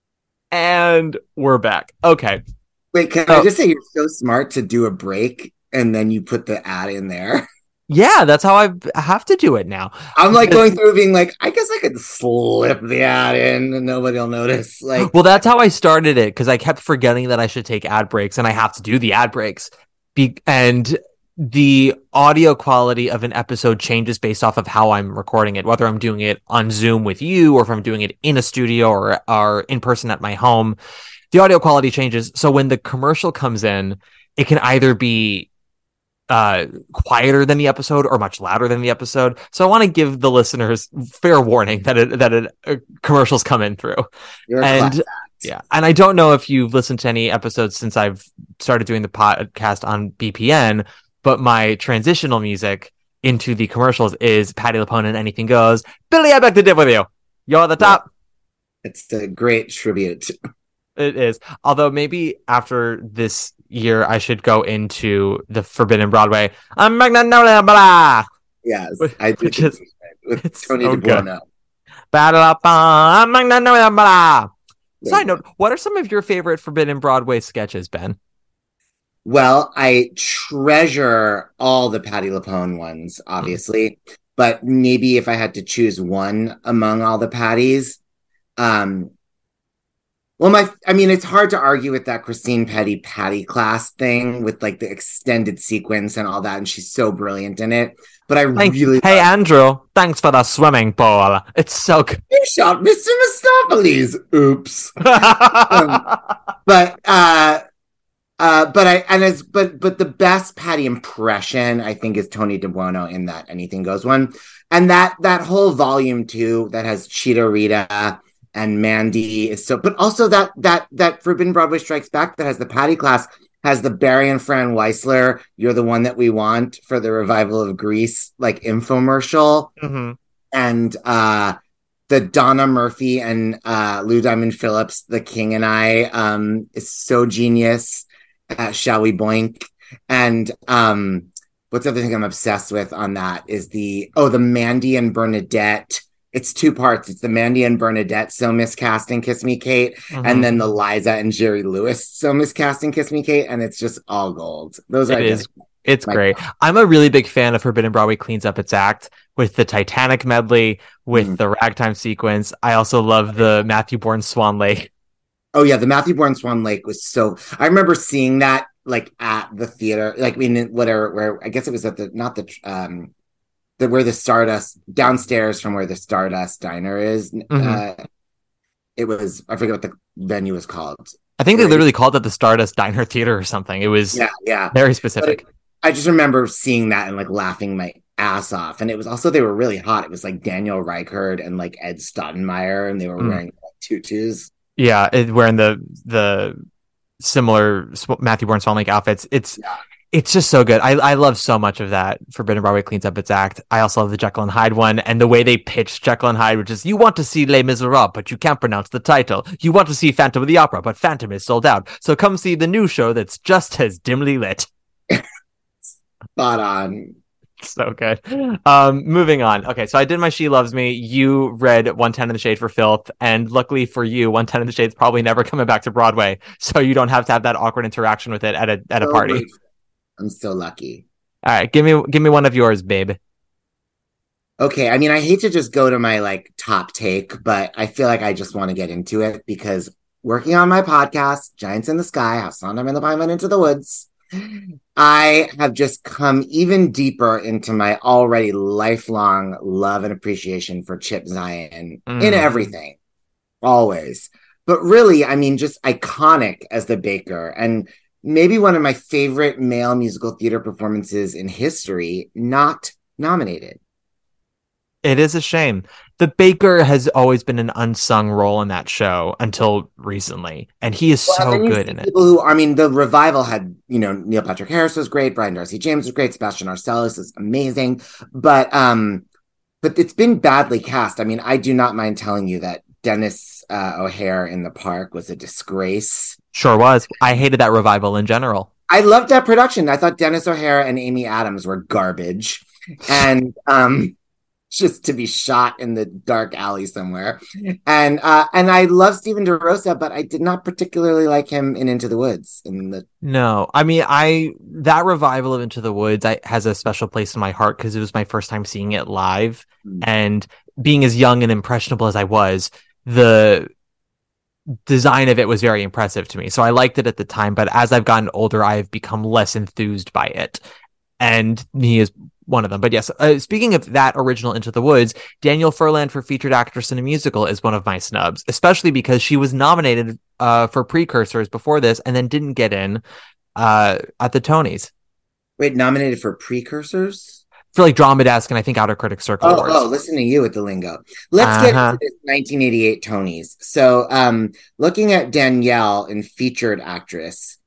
And we're back. Okay. Wait, can I just say you're so smart to do a break and then you put the ad in there? Yeah, that's how I have to do it now. I'm like going through being like, I guess I could slip the ad in and nobody will notice. Like, well, that's how I started it because I kept forgetting that I should take ad breaks and I have to do the ad breaks. And the audio quality of an episode changes based off of how I'm recording it, whether I'm doing it on Zoom with you or if I'm doing it in a studio or in person at my home. The audio quality changes. So when the commercial comes in, it can either be quieter than the episode or much louder than the episode. So I want to give the listeners fair warning that commercials come in through. And yeah, and I don't know if you've listened to any episodes since I've started doing the podcast on BPN, but my transitional music into the commercials is Patti LuPone and Anything Goes. Billy, I beg to differ with you. You're the top. It's a great tribute. It is. Although maybe after this year, I should go into the Forbidden Broadway. I'm Magnolia Blah. Yes, I do. With Tony so DeBuono. I'm Magnolia Blah. Side note, what are some of your favorite Forbidden Broadway sketches, Ben? Well, I treasure all the Patti LuPone ones, obviously. But maybe if I had to choose one among all the Patties, it's hard to argue with that Christine Petty Patty class thing with like the extended sequence and all that, and she's so brilliant in it. But Hey, Andrew, thanks for the swimming pool. It's so good. You shot Mr. Mistopheles. Oops. But the best Patty impression I think is Tony DeBuono in that Anything Goes one, and that whole volume 2 that has Cheetah Rita and Mandy is so, but also that Forbidden Broadway Strikes Back that has the Patty class has the Barry and Fran Weissler "You're the One That We Want" for the revival of Grease like infomercial, and the Donna Murphy and Lou Diamond Phillips "The King and I" is so genius. Shall We Boink? And what's the other thing I'm obsessed with on that is the Mandy and Bernadette. It's 2 parts. It's the Mandy and Bernadette "So Miscasting Kiss Me Kate," and then the Liza and Jerry Lewis "So Miscasting Kiss Me Kate," and it's just all gold. It's great. I'm a really big fan of Forbidden Broadway cleans up its act with the Titanic medley, with the ragtime sequence. I also love the Matthew Bourne Swan Lake. Oh yeah, the Matthew Bourne Swan Lake was so. I remember seeing that like at the theater, like where I guess it was at where the Stardust downstairs from where the Stardust Diner is. It was, I forget what the venue was called. I think they literally called it the Stardust Diner Theater or something. It was very specific. I just remember seeing that and like laughing my ass off. And it was also, they were really hot. It was like Daniel Reichert and like Ed Stottenmeyer, and they were wearing like tutus. Yeah, wearing the similar Matthew Bourne Swan Lake outfits. It's just so good. I love so much of that. Forbidden Broadway cleans up its act. I also love the Jekyll and Hyde one, and the way they pitched Jekyll and Hyde, which is, you want to see Les Miserables, but you can't pronounce the title. You want to see Phantom of the Opera, but Phantom is sold out. So come see the new show that's just as dimly lit. Spot on. So good. Moving on. Okay, so I did my She Loves Me. You read 110 in the Shade for Filth, and luckily for you, 110 in the Shade's probably never coming back to Broadway, so you don't have to have that awkward interaction with it at a party. Great. I'm so lucky. All right, give me one of yours, babe. Okay, I mean, I hate to just go to my like top take, but I feel like I just want to get into it because working on my podcast, Giants in the Sky, How Sondheim and the Pine Went into the Woods, I have just come even deeper into my already lifelong love and appreciation for Chip Zien in everything, always. But really, I mean, just iconic as the Baker, and maybe one of my favorite male musical theater performances in history, not nominated. It is a shame. The Baker has always been an unsung role in that show until recently, and he is so good in it. The revival had, Neil Patrick Harris was great, Brian Darcy James was great, Sebastian Arcelus is amazing, but it's been badly cast. I mean, I do not mind telling you that Dennis O'Hare in The Park was a disgrace. Sure was. I hated that revival in general. I loved that production. I thought Dennis O'Hare and Amy Adams were garbage. And just to be shot in the dark alley somewhere. And I love Steven DeRosa, but I did not particularly like him in Into the Woods. No, I mean, that revival of Into the Woods has a special place in my heart because it was my first time seeing it live, and being as young and impressionable as I was, the design of it was very impressive to me. So I liked it at the time, but as I've gotten older, I've become less enthused by it. And he is one of them. But yes, speaking of that original Into the Woods, Danielle Furlan for featured actress in a musical is one of my snubs, especially because she was nominated for Precursors before this and then didn't get in at the Tonys. Wait, nominated for Precursors? For like Drama Desk and I think Outer Critics Circle Awards. Oh, listen to you with the lingo. Let's get into this 1988 Tonys. So looking at Danielle in featured actress,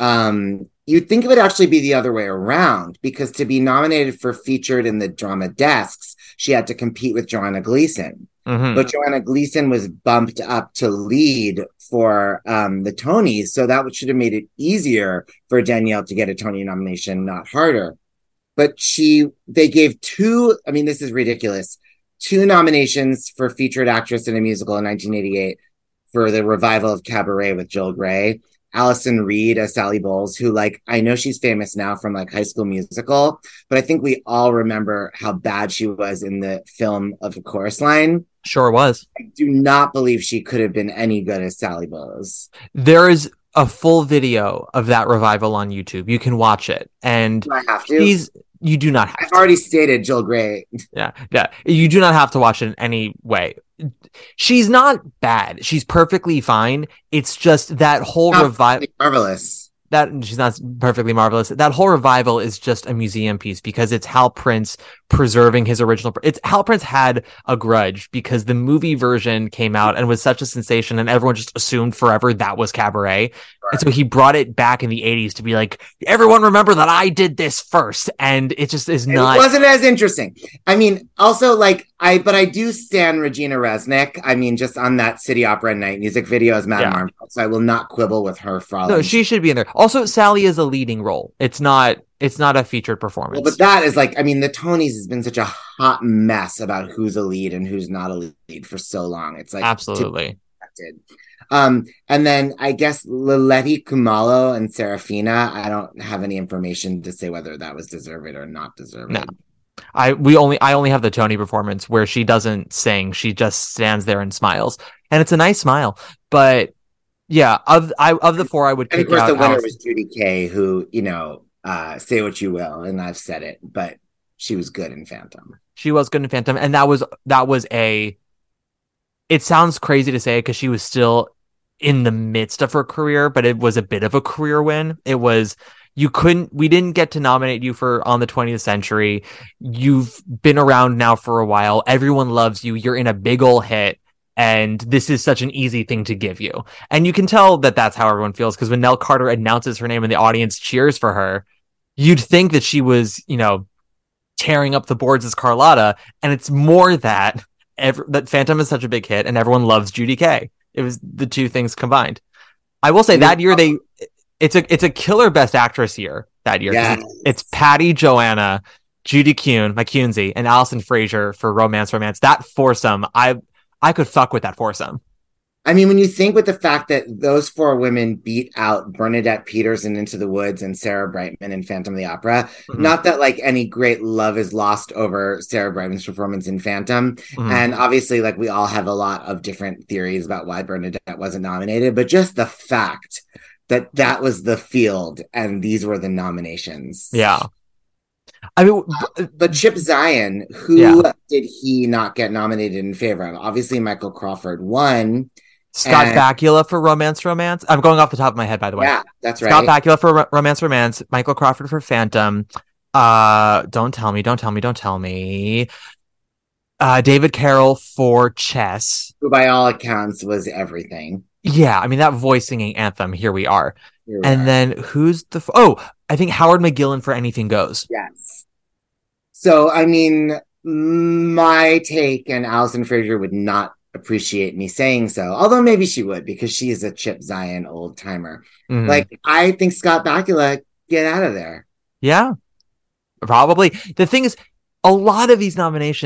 you'd think it would actually be the other way around, because to be nominated for featured in the Drama Desks, she had to compete with Joanna Gleason. But Joanna Gleason was bumped up to lead for the Tonys, so that should have made it easier for Danielle to get a Tony nomination, not harder. But they gave this is ridiculous, 2 nominations for featured actress in a musical in 1988 for the revival of Cabaret with Jill Gray. Allison Reed as Sally Bowles, who, like, I know she's famous now from like High School Musical, but I think we all remember how bad she was in the film of The Chorus Line. Sure was. I do not believe she could have been any good as Sally Bowles. There is a full video of that revival on YouTube. You can watch it. And do I have to? You do not have I've already stated Jill Gray. Yeah. You do not have to watch it in any way. She's not bad. She's perfectly fine. It's just that whole revival. Marvelous. That she's not perfectly marvelous. That whole revival is just a museum piece because it's Hal Prince preserving his original. Hal Prince had a grudge because the movie version came out and was such a sensation, and everyone just assumed forever that was Cabaret. Right. And so he brought it back in the 80s to be like, everyone remember that I did this first, and it just is not. It wasn't as interesting. I mean, also but I do stand Regina Resnick. I mean, just on that City Opera Night music video as Madame Marmot, so I will not quibble with her for No, she should be in there. Also, Sally is a leading role. It's not a featured performance. Well, but that is the Tonys has been such a hot mess about who's a lead and who's not a lead for so long. It's like absolutely. And then I guess Lileti Kumalo and Serafina, I don't have any information to say whether that was deserved or not deserved. No. I only have the Tony performance where she doesn't sing. She just stands there and smiles. And it's a nice smile. But yeah, of the 4 I would pick out. And of course the winner was Judy Kaye, who, say what you will, and I've said it, but she was good in Phantom. She was good in Phantom, and that was it sounds crazy to say because she was still in the midst of her career, but it was a bit of a career win. It was, we didn't get to nominate you for On the 20th Century. You've been around now for a while. Everyone loves you. You're in a big ol' hit. And this is such an easy thing to give you. And you can tell that that's how everyone feels, because when Nell Carter announces her name and the audience cheers for her, you'd think that she was, tearing up the boards as Carlotta. And it's more that Phantom is such a big hit and everyone loves Judy Kaye. It was the two things combined. I will say that year it's a killer Best Actress year that year. Yes. It's Patty, Joanna, Judy McCunsey, and Alison Fraser for Romance. That foursome, I could fuck with that foursome. I mean, when you think with the fact that those 4 women beat out Bernadette Peters in Into the Woods and Sarah Brightman in Phantom of the Opera, not that any great love is lost over Sarah Brightman's performance in Phantom. And obviously, we all have a lot of different theories about why Bernadette wasn't nominated, but just the fact that was the field and these were the nominations. Yeah. I mean, but Chip Zien, who did he not get nominated in favor of? Obviously, Michael Crawford won. Scott Bakula for Romance. I'm going off the top of my head, by the way. Yeah, that's right. Scott Bakula for Romance. Michael Crawford for Phantom. Don't tell me. David Carroll for Chess. Who by all accounts was everything. Yeah, I mean, that voice singing anthem, Here We Are. Then who's I think Howard McGillen for Anything Goes. Yes. So, I mean, my take, and Alison Fraser would not appreciate me saying so, although maybe she would, because she is a Chip Zien old timer. I think Scott Bakula, get out of there. Yeah, probably. The thing is, a lot of these nominations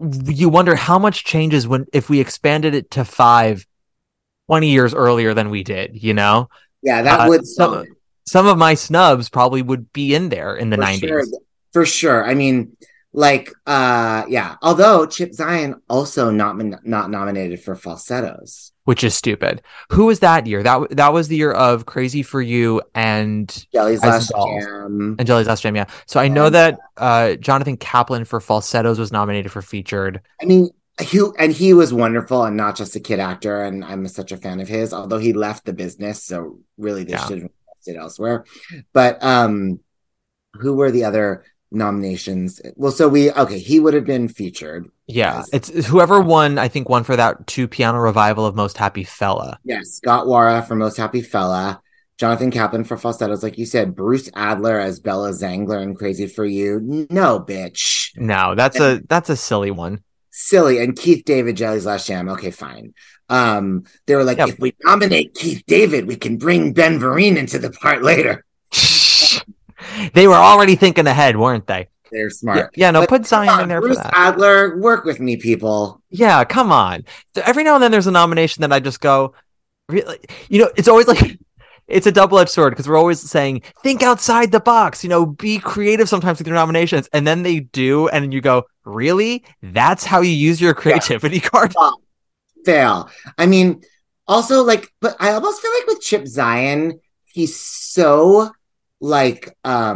you wonder how much changes if we expanded it to 5 20 years earlier than we did, you know? Yeah, that would some of my snubs probably would be in there in the 90s. Sure. For sure. I mean, like, yeah. Although Chip Zien also not nominated for Falsettos, which is stupid. Who was that year? That was the year of Crazy for You and Jelly's Last Jam. And Jelly's Last Jam, yeah. So I know that Jonathan Kaplan for Falsettos was nominated for featured. I mean, he was wonderful and not just a kid actor, and I'm such a fan of his, although he left the business, so really they should have invested elsewhere. But who were the other nominations? Well, so he would have been featured. Yeah, it's whoever won, I think, won for that 2-piano revival of Most Happy Fella. Yes, Scott Wara for Most Happy Fella, Jonathan Kaplan for Falsettos, like you said, Bruce Adler as Bella Zangler in Crazy for You. No, bitch. No, that's a silly one. Silly. And Keith David, Jelly's Last Jam. Okay, fine. They were like, if we nominate Keith David, we can bring Ben Vereen into the part later. They were already thinking ahead, weren't they? They're smart. Yeah, no, put Zion in there Bruce for that. Adler, work with me, people. Yeah, come on. Every now and then there's a nomination that I just go, really? You know, it's always like, it's a double-edged sword because we're always saying, think outside the box, you know, be creative sometimes with your nominations. And then they do, and you go, really? That's how you use your creativity card? Fail. I mean, also, like, but I almost feel like with Chip Zien, he's so, like,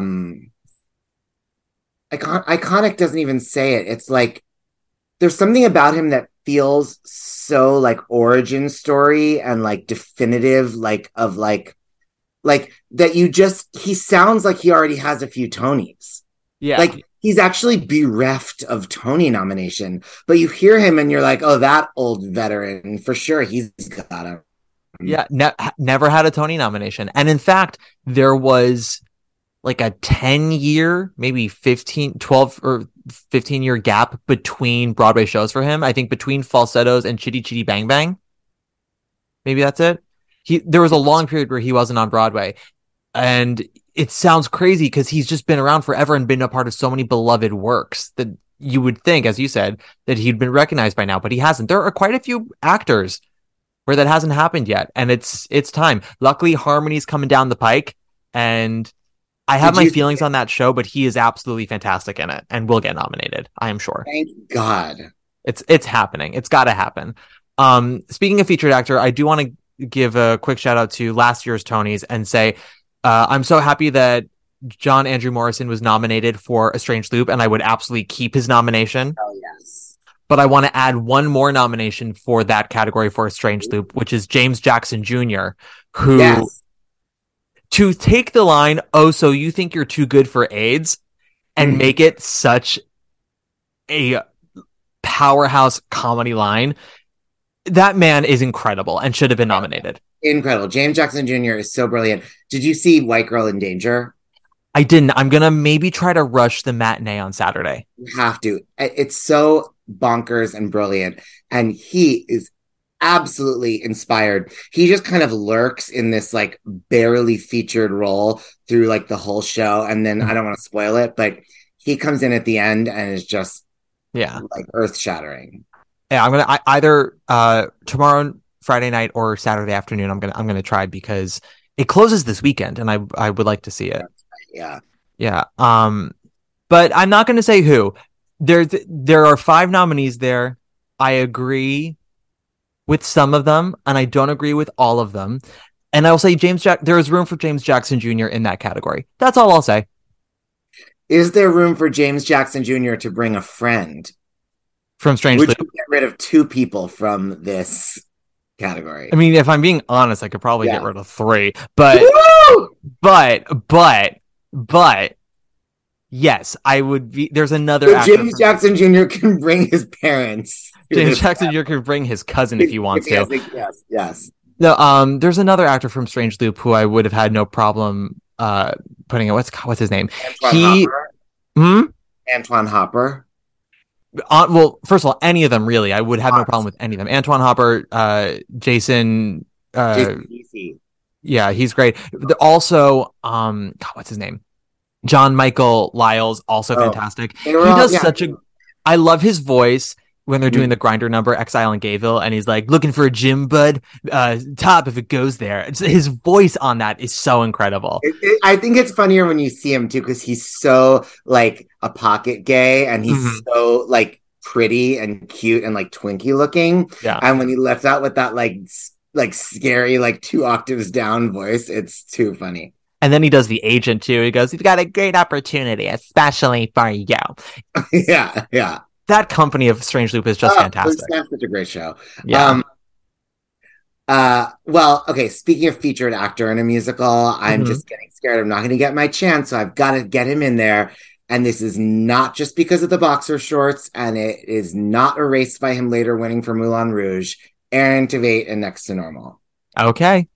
iconic doesn't even say it. It's like, there's something about him that feels so, like, origin story and, like, definitive, like, of, like that he sounds like he already has a few Tonys. Yeah. Like, he's actually bereft of Tony nomination, but you hear him and you're like, oh, that old veteran, for sure, he's got him. Yeah, never had a Tony nomination. And in fact, there was like a 10-year, maybe 12 or 15-year gap between Broadway shows for him. I think between Falsettos and Chitty Chitty Bang Bang. Maybe that's it. There was a long period where he wasn't on Broadway. And it sounds crazy because he's just been around forever and been a part of so many beloved works that you would think, as you said, that he'd been recognized by now, but he hasn't. There are quite a few actors where that hasn't happened yet, and it's time. Luckily, Harmony's coming down the pike, and I have my feelings on that show, but he is absolutely fantastic in it, and will get nominated, I am sure. Thank God. It's happening. It's got to happen. Speaking of featured actor, I do want to give a quick shout out to last year's Tonys and say, I'm so happy that John Andrew Morrison was nominated for A Strange Loop, and I would absolutely keep his nomination. Oh, yes. But I want to add one more nomination for that category for A Strange Loop, which is James Jackson Jr., who, to take the line, oh, so you think you're too good for AIDS, and make it such a powerhouse comedy line. That man is incredible and should have been nominated. Incredible. James Jackson Jr. is so brilliant. Did you see White Girl in Danger? I didn't. I'm going to maybe try to rush the matinee on Saturday. You have to. It's so bonkers and brilliant. And he is absolutely inspired. He just kind of lurks in this like barely featured role through like the whole show. And then I don't want to spoil it, but he comes in at the end and is just like earth shattering. Yeah, I'm gonna either tomorrow, Friday night, or Saturday afternoon. I'm gonna try because it closes this weekend, and I would like to see it. Yeah. But I'm not gonna say who. There are 5 nominees there. I agree with some of them, and I don't agree with all of them. And I'll say there is room for James Jackson Jr. in that category. That's all I'll say. Is there room for James Jackson Jr. to bring a friend? From Strange Loop. Would you get rid of 2 people from this category? I mean, if I'm being honest, I could probably get rid of 3. But yes, I would be. There's another actor. James Jackson Jr. can bring his parents. James Jackson Jr. can bring his cousin if he wants to. Yes. No, there's another actor from Strange Loop who I would have had no problem putting it. What's his name? Antoine Hopper. Well, first of all, any of them really, I would have no problem with any of them. Antoine Hopper, Jason Easy. Yeah, he's great. Also, what's his name? John Michael Lyles, also fantastic. He does such a I love his voice when they're doing the Grinder number, Exile in Gayville, and he's like, looking for a gym, bud? Top if it goes there. His voice on that is so incredible. I think it's funnier when you see him, too, because he's so, like, a pocket gay, and he's so, like, pretty and cute and, like, Twinkie looking. Yeah. And when he lets out with that, like scary, like, 2 octaves down voice, it's too funny. And then he does the agent, too. He goes, you've got a great opportunity, especially for you. Yeah. That company of Strange Loop is just fantastic. It's such a great show. Yeah. Well, okay, speaking of featured actor in a musical, I'm just getting scared I'm not going to get my chance, so I've got to get him in there. And this is not just because of the boxer shorts, and it is not erased by him later winning for Moulin Rouge. Aaron Tveit and Next to Normal. Okay.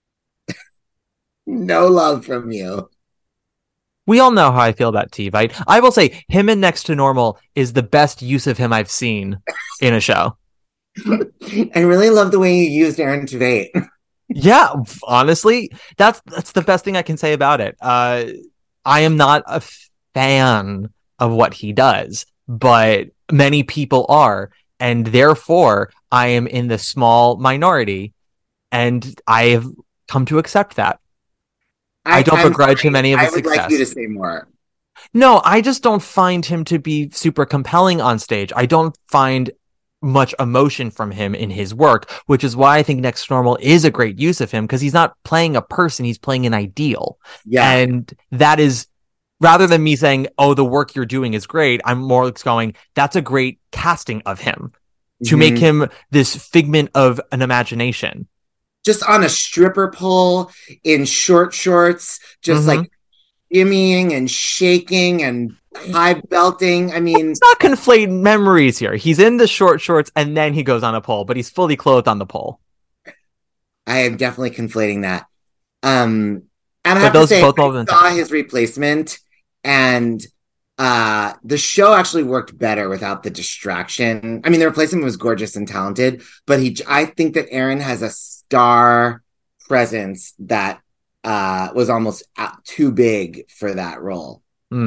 No love from you. We all know how I feel about Tveit. I will say him in Next to Normal is the best use of him I've seen in a show. I really love the way you used Aaron Tveit. Yeah, honestly, that's the best thing I can say about it. I am not a fan of what he does, but many people are, and therefore I am in the small minority, and I have come to accept that. I don't begrudge him any of his success. I would like you to say more. No, I just don't find him to be super compelling on stage. I don't find much emotion from him in his work, which is why I think Next to Normal is a great use of him, because he's not playing a person, he's playing an ideal. Yeah. And that is, rather than me saying, oh, the work you're doing is great, I'm more going, that's a great casting of him to make him this figment of an imagination. Just on a stripper pole in short shorts, just like shimmying and shaking and high belting. I mean, it's not conflating memories here. He's in the short shorts and then he goes on a pole, but he's fully clothed on the pole. I am definitely conflating that. And I have to say, I saw his replacement, and the show actually worked better without the distraction. I mean, the replacement was gorgeous and talented, but I think that Aaron has a star presence that was almost too big for that role.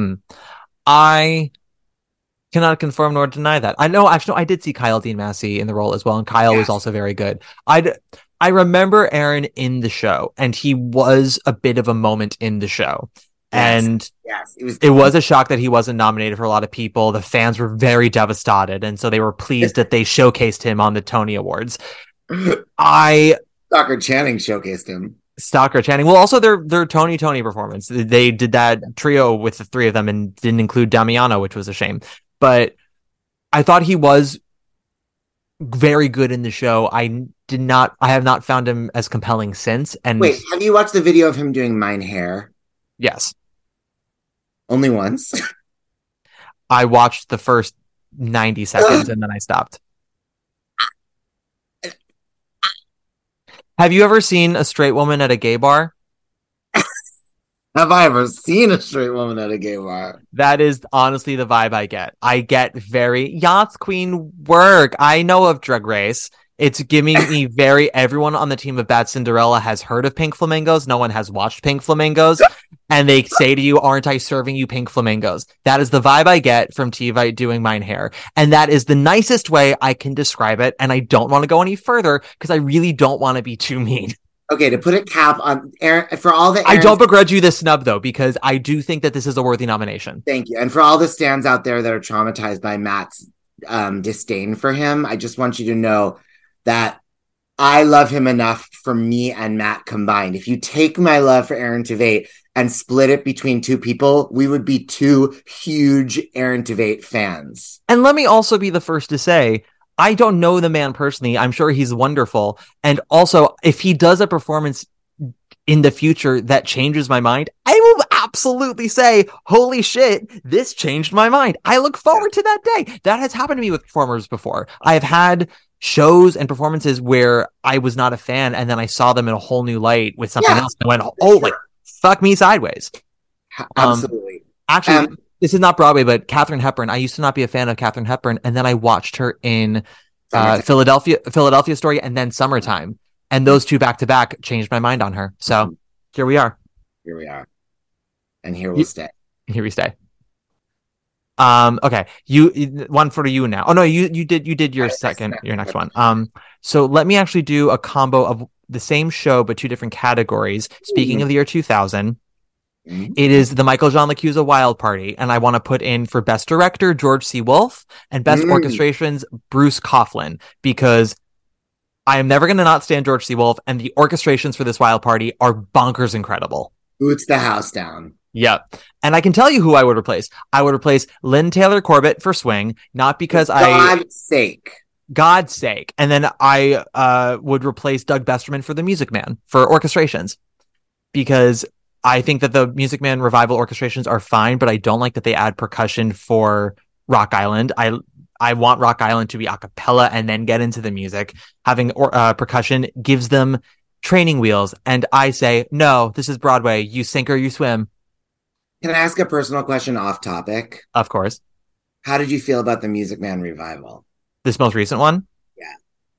I cannot confirm nor deny that. I know, actually, I did see Kyle Dean Massey in the role as well, and Kyle was also very good. I remember Aaron in the show, and he was a bit of a moment in the show. And it was a shock that he wasn't nominated for a lot of people. The fans were very devastated, and so they were pleased that they showcased him on the Tony Awards. Stockard Channing showcased him. Stockard Channing. Well, also their Tony performance. They did that trio with the three of them and didn't include Damiano, which was a shame. But I thought he was very good in the show. I have not found him as compelling since. And wait, have you watched the video of him doing Mine Hair? Yes. Only once? I watched the first 90 seconds and then I stopped. Have you ever seen a straight woman at a gay bar? Have I ever seen a straight woman at a gay bar? That is honestly the vibe I get. I get very Yachts Queen work. I know of Drag Race. It's giving me very, everyone on the team of Bad Cinderella has heard of Pink Flamingos. No one has watched Pink Flamingos. And they say to you, aren't I serving you Pink Flamingos? That is the vibe I get from Tveit doing Mine Hair. And that is the nicest way I can describe it. And I don't want to go any further because I really don't want to be too mean. Okay, to put a cap on Aaron, for all the... I don't begrudge you this snub, though, because I do think that this is a worthy nomination. Thank you. And for all the stands out there that are traumatized by Matt's disdain for him, I just want you to know that I love him enough for me and Matt combined. If you take my love for Aaron Tveit and split it between two people, we would be two huge Aaron Tveit fans. And let me also be the first to say, I don't know the man personally. I'm sure he's wonderful. And also, if he does a performance in the future that changes my mind, I will absolutely say, holy shit, this changed my mind. I look forward to that day. That has happened to me with performers before. I have had shows and performances where I was not a fan, and then I saw them in a whole new light with something else, and went, oh, like, fuck me sideways. Absolutely. Actually, this is not Broadway, but Katharine Hepburn. I used to not be a fan of Katharine Hepburn, and then I watched her in Philadelphia Story and then Summertime. And those two back-to-back changed my mind on her. So here we are. Here we are. And here we'll stay. Here we stay. Okay, one for you now. Oh no, you did your next one. So let me actually do a combo of the same show but two different categories. Speaking of the year 2000, it is the Michael John LaChiusa Wild Party, and I want to put in for Best Director George C. Wolfe and Best Orchestrations Bruce Coughlin, because I am never going to not stand George C. Wolfe, and the orchestrations for this Wild Party are bonkers incredible. Boots the house down. Yep. And I can tell you who I would replace. I would replace Lynn Taylor Corbett for Swing, not because God's sake. And then I would replace Doug Besterman for The Music Man for orchestrations, because I think that the Music Man revival orchestrations are fine, but I don't like that they add percussion for Rock Island. I want Rock Island to be a cappella and then get into the music. Having percussion gives them training wheels. And I say, no, this is Broadway. You sink or you swim. Can I ask a personal question off topic? Of course. How did you feel about the Music Man revival? This most recent one? Yeah.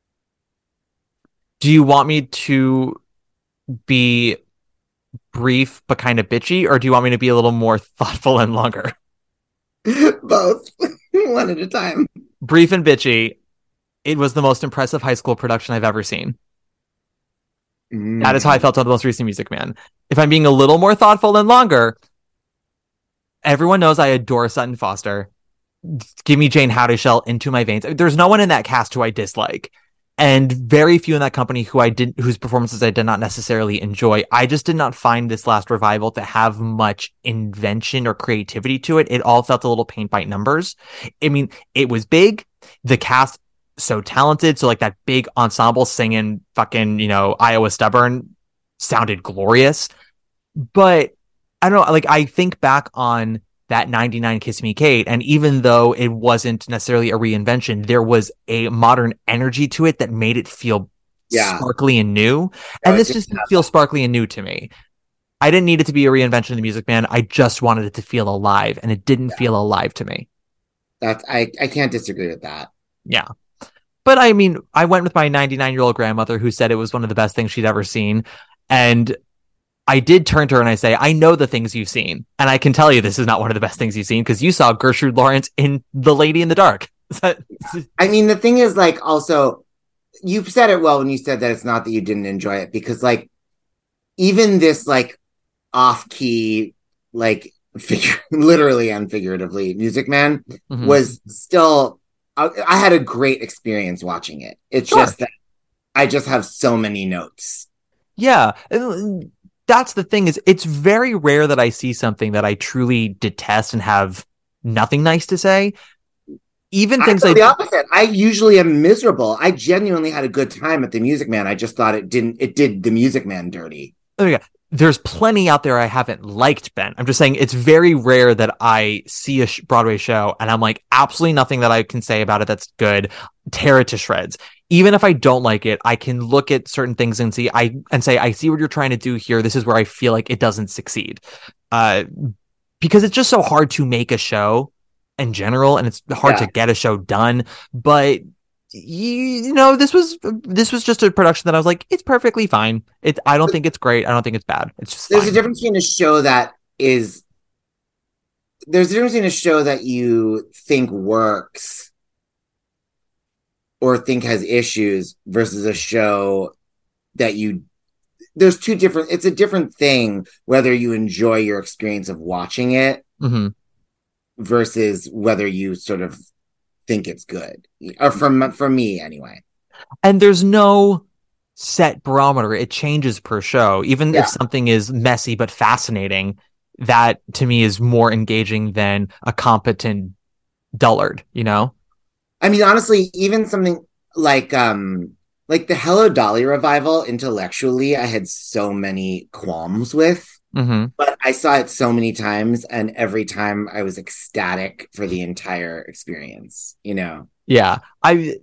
Do you want me to be brief but kind of bitchy, or do you want me to be a little more thoughtful and longer? Both. One at a time. Brief and bitchy. It was the most impressive high school production I've ever seen. That is how I felt on the most recent Music Man. If I'm being a little more thoughtful and longer, everyone knows I adore Sutton Foster. Give me Jane Houdyshell into my veins. There's no one in that cast who I dislike, and very few in that company whose performances I did not necessarily enjoy. I just did not find this last revival to have much invention or creativity to it. It all felt a little paint by numbers. I mean, it was big. The cast so talented. So like that big ensemble singing fucking, Iowa Stubborn sounded glorious. But I don't know, like I think back on that 99 Kiss Me Kate, and even though it wasn't necessarily a reinvention, there was a modern energy to it that made it feel sparkly and new. And this just didn't feel sparkly and new to me. I didn't need it to be a reinvention of the Music Man. I just wanted it to feel alive, and it didn't feel alive to me. I can't disagree with that. Yeah. But I mean, I went with my 99-year-old grandmother who said it was one of the best things she'd ever seen. And I did turn to her and I say, I know the things you've seen. And I can tell you this is not one of the best things you've seen, because you saw Gertrude Lawrence in The Lady in the Dark. I mean, the thing is, like, also, you've said it well when you said that it's not that you didn't enjoy it, because, like, even this, like, off-key, like, literally and figuratively, Music Man was still... I had a great experience watching it. It's just that I just have so many notes. Yeah. That's the thing, is it's very rare that I see something that I truly detest and have nothing nice to say. Even things like the opposite. I usually am miserable. I genuinely had a good time at the Music Man. I just thought it did the Music Man dirty. Oh yeah. There's plenty out there I haven't liked, Ben. I'm just saying it's very rare that I see a Broadway show and I'm like, absolutely nothing that I can say about it that's good. Tear it to shreds. Even if I don't like it, I can look at certain things and say, I see what you're trying to do here. This is where I feel like it doesn't succeed. Because it's just so hard to make a show in general, and it's hard to get a show done. But this was just a production that I was like, it's perfectly fine. I don't think it's great. I don't think it's bad. It's just there's a difference between a show that you think works or think has issues versus a show that it's a different thing whether you enjoy your experience of watching it versus whether you sort of think it's good, or from me anyway. And there's no set barometer. It changes per show. Even if something is messy but fascinating, that to me is more engaging than a competent dullard, I mean, honestly, even something like the Hello Dolly revival, intellectually I had so many qualms with. But I saw it so many times, and every time I was ecstatic for the entire experience, Yeah. I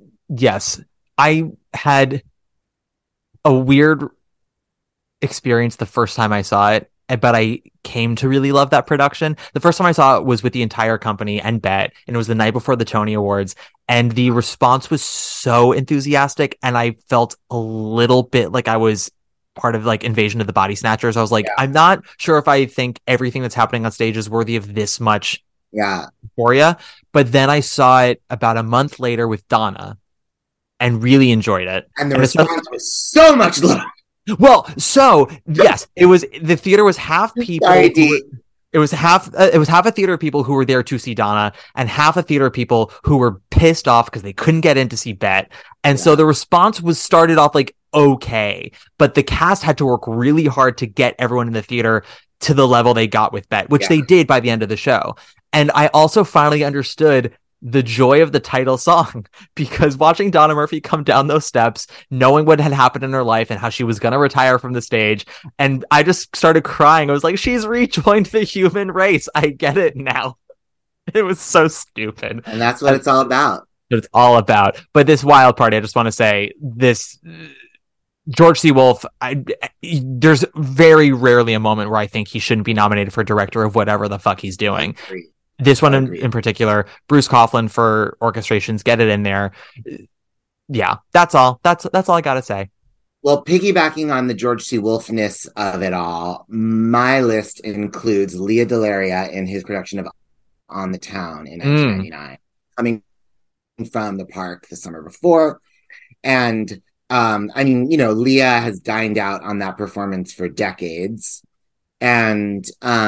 had a weird experience the first time I saw it, but I came to really love that production. The first time I saw it was with the entire company and Bet, and it was the night before the Tony Awards, and the response was so enthusiastic, and I felt a little bit like I was part of like Invasion of the Body Snatchers. I was like, I'm not sure if I think everything that's happening on stage is worthy of this much Yeah. Euphoria, but then I saw it about a month later with Donna and really enjoyed it. And the response was so much lower. Well, so yes, the theater was half people. Sorry, D. It was half a theater of people who were there to see Donna and half a theater of people who were pissed off because they couldn't get in to see Bet. And so the response was started off like okay, but the cast had to work really hard to get everyone in the theater to the level they got with Bet, which they did by the end of the show. And I also finally understood the joy of the title song, because watching Donna Murphy come down those steps, knowing what had happened in her life and how she was going to retire from the stage, and I just started crying. I was like, she's rejoined the human race. I get it now. It was so stupid. And that's what it's all about. It's all about. But this wild party, I just want to say this. George C. Wolfe, there's very rarely a moment where I think he shouldn't be nominated for director of whatever the fuck he's doing. This one in particular, Bruce Coughlin for orchestrations, get it in there. Yeah, that's all. That's all I gotta say. Well, piggybacking on the George C. Wolfe-ness of it all, my list includes Lea DeLaria in his production of On the Town in 1999, coming from the park the summer before. And I mean, Lea has dined out on that performance for decades. And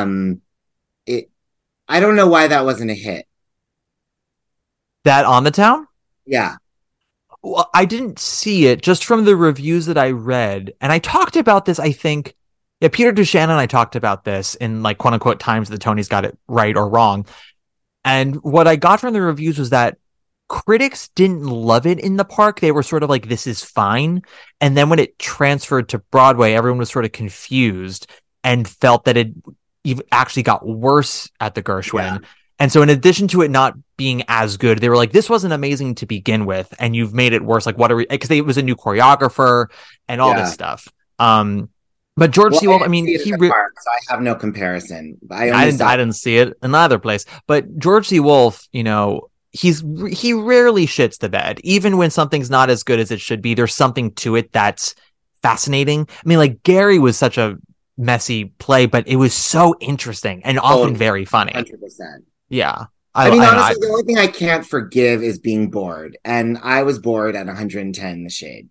I don't know why that wasn't a hit. That On the Town? Yeah. Well, I didn't see it, just from the reviews that I read. And I talked about this, I think. Yeah, Peter Duchenne and I talked about this in, like, quote unquote times the Tonys got it right or wrong. And what I got from the reviews was that critics didn't love it in the park. They were sort of like, this is fine. And then when it transferred to Broadway, everyone was sort of confused and felt that it actually got worse at the Gershwin. Yeah. And so in addition to it not being as good, they were like, this wasn't amazing to begin with, and you've made it worse. Like, what are we, because it was a new choreographer and all this stuff. But George C. Wolfe, I mean, so I have no comparison. I didn't see it in either place. But George C. Wolfe, he rarely shits the bed. Even when something's not as good as it should be, there's something to it that's fascinating. I mean, like, Gary was such a messy play, but it was so interesting and often very funny. 100%. Yeah. Honestly, the only thing I can't forgive is being bored. And I was bored at 110 in the shade.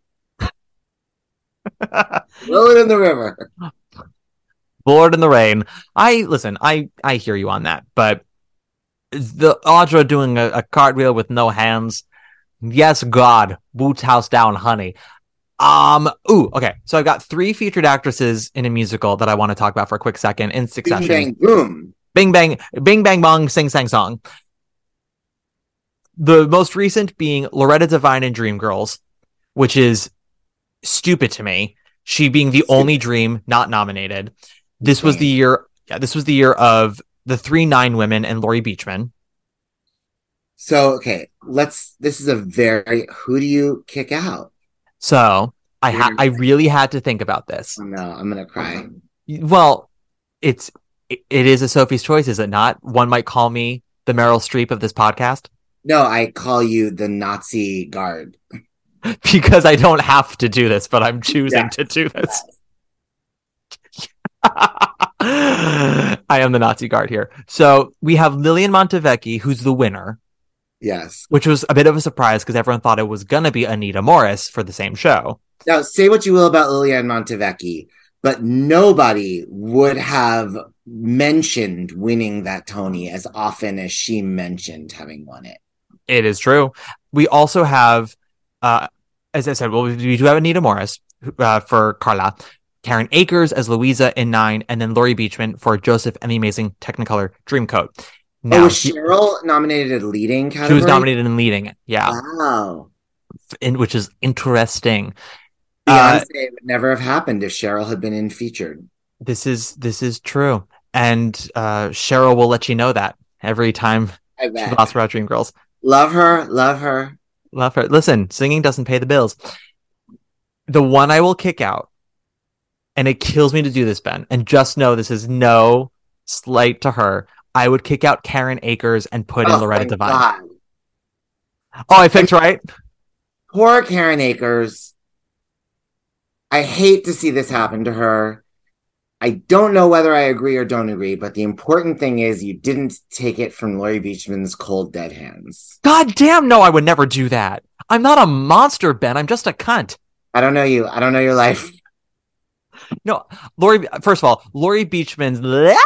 Throw it in the river. Bored in the rain. I hear you on that, but the Audra doing a cartwheel with no hands. Yes, God. Boots house down, honey. Okay. So I've got 3 featured actresses in a musical that I want to talk about for a quick second in succession. Bing, bang, boom. Bing, bang, bing, bang, bong, sing, sang, song. The most recent being Loretta Devine in Dreamgirls, which is stupid to me. She being the only Dream not nominated. This was the year. Yeah, this was the year of the 3 9 women and Laurie Beachman. So, okay, this is a very, who do you kick out? So I really had to think about this. Oh, no, I'm going to cry. Well, it is a Sophie's Choice, is it not? One might call me the Meryl Streep of this podcast. No, I call you the Nazi guard. Because I don't have to do this, but I'm choosing to do this. I am the Nazi guard here. So we have Lillian Montevecchi, who's the winner. Yes. Which was a bit of a surprise because everyone thought it was going to be Anita Morris for the same show. Now, say what you will about Lillian Montevecchi, but nobody would have mentioned winning that Tony as often as she mentioned having won it. It is true. We also have, as I said, we do have Anita Morris for Carla, Karen Akers as Louisa in 9, and then Laurie Beachman for Joseph and the Amazing Technicolor Dreamcoat. Now, was Cheryl nominated in leading category? She was nominated in leading, yeah. Wow. Which is interesting. Beyonce would never have happened if Cheryl had been in featured. This is true. And Cheryl will let you know that every time she lost about Dreamgirls. Love her, love her. Love her. Listen, singing doesn't pay the bills. The one I will kick out, and it kills me to do this, Ben, and just know this is no slight to her, I would kick out Karen Akers and put in Loretta Devine. God. Oh, I picked right? Poor Karen Akers. I hate to see this happen to her. I don't know whether I agree or don't agree, but the important thing is you didn't take it from Laurie Beechman's cold, dead hands. God damn, no, I would never do that. I'm not a monster, Ben. I'm just a cunt. I don't know you. I don't know your life. No, first of all, Laurie Beechman's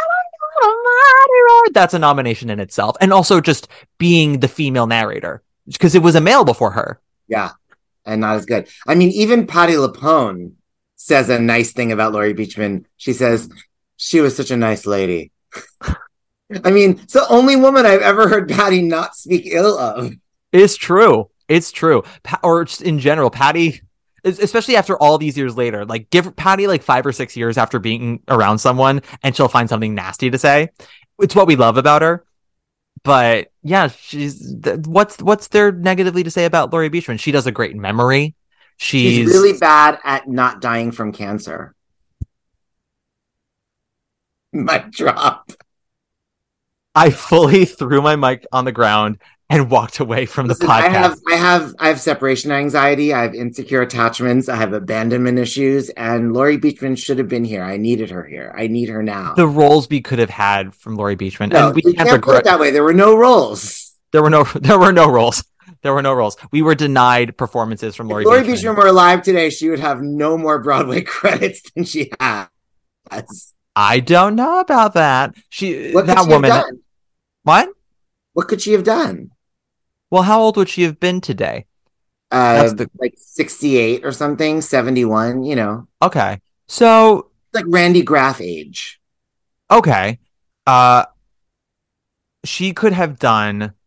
that's a nomination in itself. And also just being the female narrator, because it was a male before her. Yeah, and not as good. I mean, even Patti LuPone says a nice thing about Laurie Beechman. She says, she was such a nice lady. I mean, it's the only woman I've ever heard Patti not speak ill of. It's true. It's true. Or just in general, Patti, especially after all these years later, like give Patti like 5 or 6 years after being around someone and she'll find something nasty to say. It's what we love about her. But yeah, what's there negatively to say about Laurie Beechman? She does a great memory. She's really bad at not dying from cancer. Mic drop. I fully threw my mic on the ground and walked away from the podcast. I have separation anxiety. I have insecure attachments. I have abandonment issues. And Laurie Beechman should have been here. I needed her here. I need her now. The roles we could have had from Laurie Beechman. No, and we can't put it that way. There were no roles. There were no roles. There were no roles. We were denied performances from Laurie Beechman. If Laurie Beechman were alive today, she would have no more Broadway credits than she has. I don't know about that. What? What could she have done? Well, how old would she have been today? Like 68 or something, 71, you know. Okay. So like Randy Graff age. Okay. She could have done a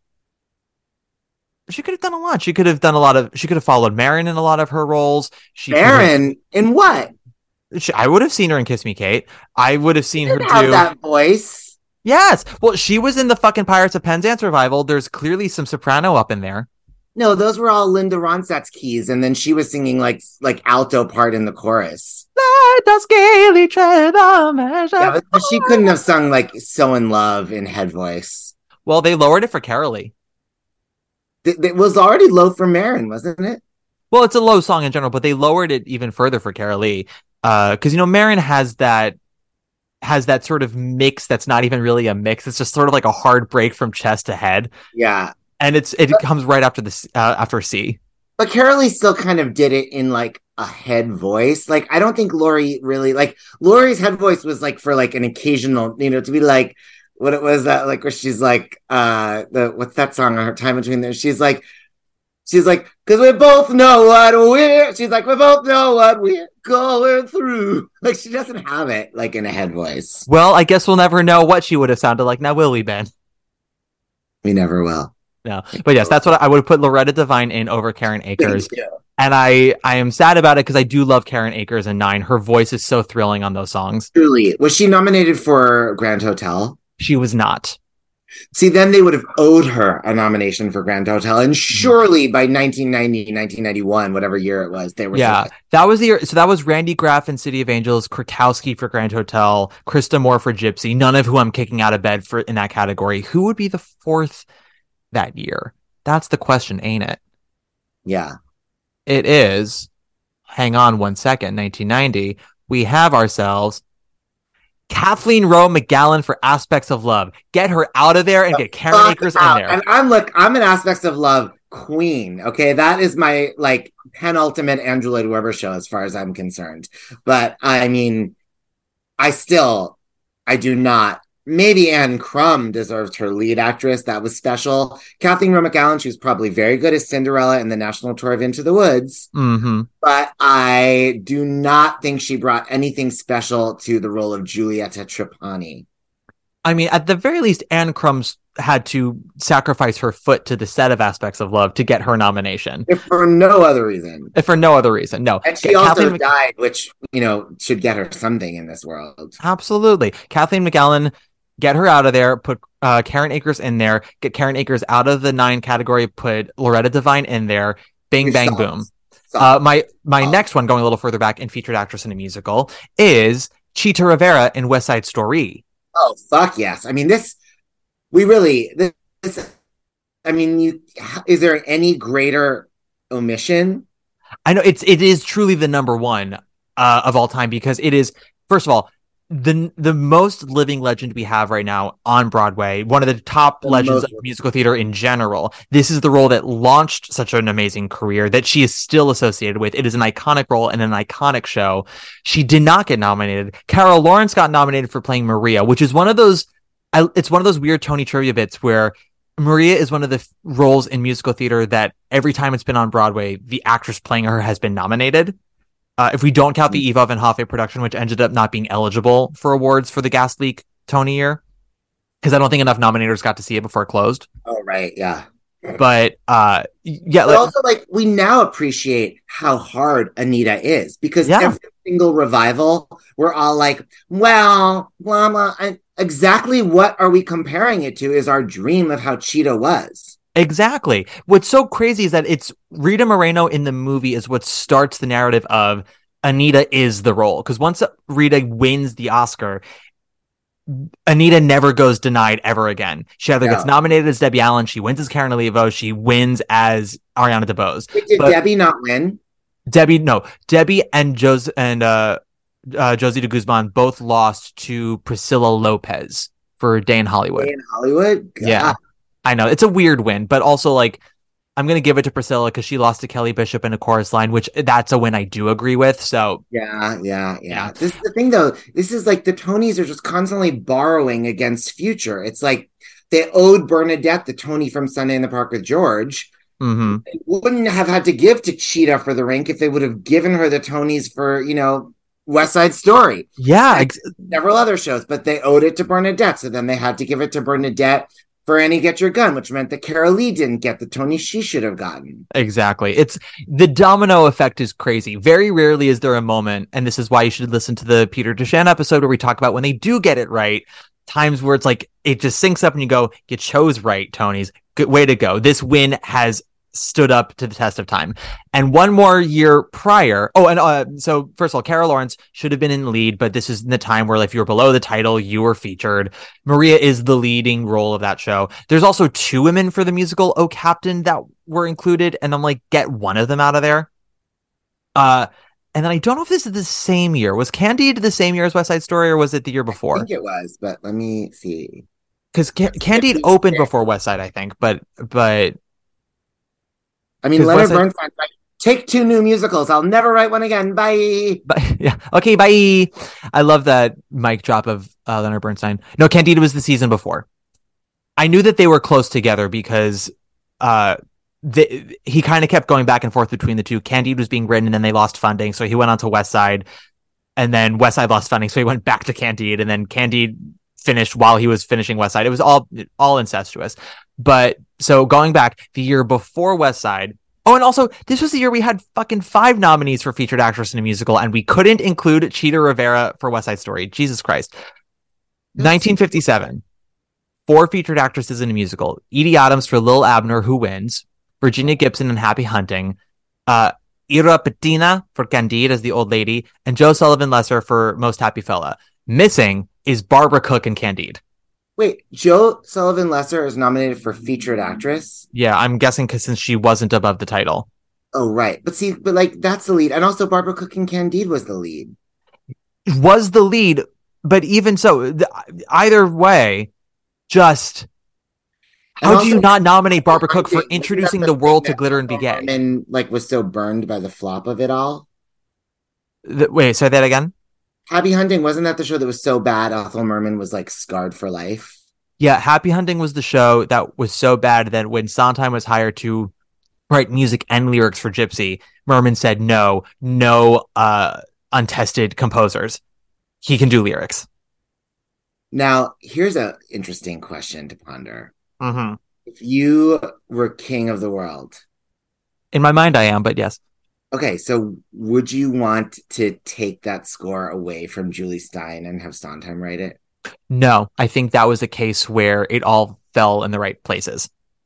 lot. She could have followed Marin in a lot of her roles. Marin in what? I would have seen her in Kiss Me, Kate. I would have seen her do that voice. Yes. Well, she was in the fucking Pirates of Penzance revival. There's clearly some soprano up in there. No, those were all Linda Ronstadt's keys, and then she was singing like alto part in the chorus. Let us gaily tread the measure. Yeah, but she couldn't have sung like "So in Love" in head voice. Well, they lowered it for Carolee. It was already low for Marin, wasn't it? Well, it's a low song in general, but they lowered it even further for Carolee. Because Marin has that sort of mix that's not even really a mix. It's just sort of like a hard break from chest to head. Yeah. And it comes right after after C. But Carolee still kind of did it in like a head voice. Like, I don't think Laurie really, like, Laurie's head voice was like for like an occasional, to be like, what it was that like where she's like, what's that song on her time between there? She's like, because we both know what we both know what we're going through. Like, she doesn't have it like in a head voice. Well, I guess we'll never know what she would have sounded like. Now, will we, Ben? We never will. No, but yes, that's what I would put Loretta Devine in over Karen Akers. And I am sad about it because I do love Karen Akers in 9. Her voice is so thrilling on those songs. Truly. Was she nominated for Grand Hotel? She was not. See, then they would have owed her a nomination for Grand Hotel. And surely by 1990, 1991, whatever year it was, they were. Yeah, that was the year. So that was Randy Graff in City of Angels, Kurtowski for Grand Hotel, Krista Moore for Gypsy, none of who I'm kicking out of bed for in that category. Who would be the fourth that year? That's the question, ain't it? Yeah. It is. Hang on one second. 1990. We have ourselves Kathleen Rowe McGowan for Aspects of Love. Get her out of there and get Karen Akers in there. And I'm an Aspects of Love queen. Okay, that is my like penultimate Andrew Lloyd Webber show as far as I'm concerned. But I mean, I do not. Maybe Anne Crumb deserved her lead actress. That was special. Kathleen Rowe McGowan, she was probably very good as Cinderella in the national tour of Into the Woods. Mm-hmm. But I do not think she brought anything special to the role of Giulietta Trapani. I mean, at the very least, Anne Crumb had to sacrifice her foot to the set of Aspects of Love to get her nomination. If for no other reason. No. And she also died, which, should get her something in this world. Absolutely. Kathleen McGowan, get her out of there, put Karen Akers in there, get Karen Akers out of the 9 category, put Loretta Devine in there, bing, bang, boom. My next one, going a little further back in featured actress in a musical, is Chita Rivera in West Side Story. Oh, fuck yes. I mean, is there any greater omission? I know it is truly the number one of all time because it is, first of all, the most living legend we have right now on Broadway, one of the top legends of musical theater in general. This is the role that launched such an amazing career that she is still associated with. It is an iconic role and an iconic show. She did not get nominated. Carol Lawrence got nominated for playing Maria, which is one of those weird Tony trivia bits where Maria is one of the roles in musical theater that every time it's been on Broadway, the actress playing her has been nominated. If we don't count the Eva Van Hofe production, which ended up not being eligible for awards for the Gas Leak Tony year, because I don't think enough nominators got to see it before it closed. Oh, right. Yeah. But yeah. But also, like, we now appreciate how hard Anita is, because every single revival, we're all like, well, blah, blah. And exactly what are we comparing it to is our dream of how Cheetah was. Exactly. What's so crazy is that it's Rita Moreno in the movie is what starts the narrative of Anita is the role. Because once Rita wins the Oscar, Anita never goes denied ever again. She either gets nominated as Debbie Allen, she wins as Karen Olivo, she wins as Ariana DeBose. Wait, did Debbie not win? Debbie and Josie de Guzman both lost to Priscilla Lopez for Day in Hollywood. Day in Hollywood? God. Yeah. I know it's a weird win, but also like I'm going to give it to Priscilla because she lost to Kelly Bishop in a chorus line, which that's a win I do agree with. So yeah. This is the thing, though. This is like the Tonys are just constantly borrowing against Future. It's like they owed Bernadette the Tony from Sunday in the Park with George. Mm-hmm. They wouldn't have had to give to Cheetah for the Rink if they would have given her the Tonys for, West Side Story. Yeah. Several other shows, but they owed it to Bernadette. So then they had to give it to Bernadette for Annie Get Your Gun, which meant that Carol Lee didn't get the Tony she should have gotten. Exactly. It's the domino effect is crazy. Very rarely is there a moment, and this is why you should listen to the Peter Deshan episode where we talk about when they do get it right, times where it's like it just syncs up and you go, you chose right, Tonys. Good way to go. This win has stood up to the test of time. And one more year prior. So first of all, Carol Lawrence should have been in the lead, but this is in the time where if you were below the title, you were featured. Maria is the leading role of that show. There's also 2 women for the musical Oh Captain that were included, and I'm like, get one of them out of there. And then I don't know if this is the same year. Was Candide the same year as West Side Story, or was it the year before? I think it was, but let me see. Because Candide opened before West Side, I think, but I mean, Leonard Bernstein's like, take 2 new musicals. I'll never write one again. Bye. Yeah. Okay, bye. I love that mic drop of Leonard Bernstein. No, Candida was the season before. I knew that they were close together because he kind of kept going back and forth between the two. Candide was being written and then they lost funding. So he went on to West Side, and then West Side lost funding. So he went back to Candide, and then Candide finished while he was finishing West Side. It was all incestuous. But so going back the year before West Side. Oh, and also this was the year we had fucking 5 nominees for featured actress in a musical, and we couldn't include Cheetah Rivera for West Side Story. Jesus Christ. 1957. 4 featured actresses in a musical. Edie Adams for Lil Abner, who wins. Virginia Gibson in Happy Hunting. Ira Petina for Candide as the old lady. And Joe Sullivan Lesser for Most Happy Fella. Missing is Barbara Cook in Candide. Wait, Joe Sullivan Lesser is nominated for featured actress? Yeah, I'm guessing because since she wasn't above the title. Oh, right. But that's the lead. And also Barbara Cook in Candide was the lead. Was the lead, but even so, either way, just how do you not nominate Barbara Cook for introducing the world to Glitter and Be Gay? And was so burned by the flop of it all. Wait, say that again. Happy Hunting, wasn't that the show that was so bad Ethel Merman was scarred for life? Yeah, Happy Hunting was the show that was so bad that when Sondheim was hired to write music and lyrics for Gypsy, Merman said no untested composers. He can do lyrics. Now, here's an interesting question to ponder. Mm-hmm. If you were king of the world. In my mind, I am, but yes. Okay, so would you want to take that score away from Julie Stein and have Sondheim write it? No, I think that was a case where it all fell in the right places.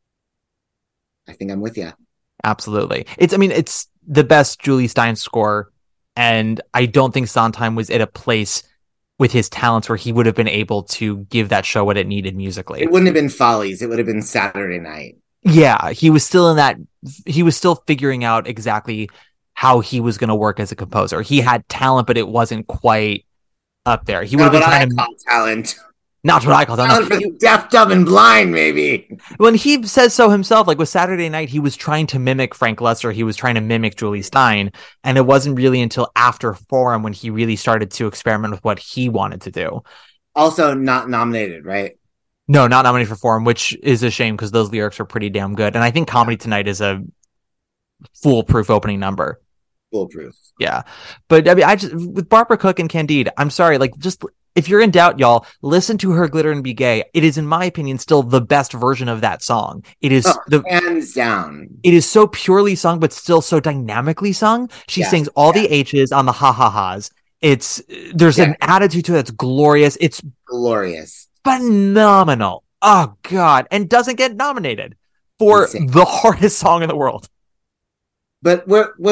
I think I'm with you. Absolutely. It's the best Julie Stein score, and I don't think Sondheim was at a place with his talents where he would have been able to give that show what it needed musically. It wouldn't have been Follies. It would have been Saturday Night. Yeah, he was still figuring out exactly how he was going to work as a composer. He had talent, but it wasn't quite up there. He would have been trying to call talent. Not what I call Talent for the deaf, dumb, and blind, maybe. When he says so himself, like with Saturday Night, he was trying to mimic Frank Lesser. He was trying to mimic Julie Stein. And it wasn't really until after Forum when he really started to experiment with what he wanted to do. Also not nominated, right? No, not nominated for Forum, which is a shame because those lyrics are pretty damn good. And I think Comedy Tonight is a foolproof opening number. Foolproof. Yeah. But I mean, with Barbara Cook and Candide, I'm sorry, like just... If you're in doubt, y'all, listen to Her Glitter and Be Gay. It is, in my opinion, still the best version of that song. It is hands down. It is so purely sung, but still so dynamically sung. She sings all the H's on the ha-ha-has. There's an attitude to it that's glorious. It's glorious. Phenomenal. Oh, God. And doesn't get nominated for the hardest song in the world. But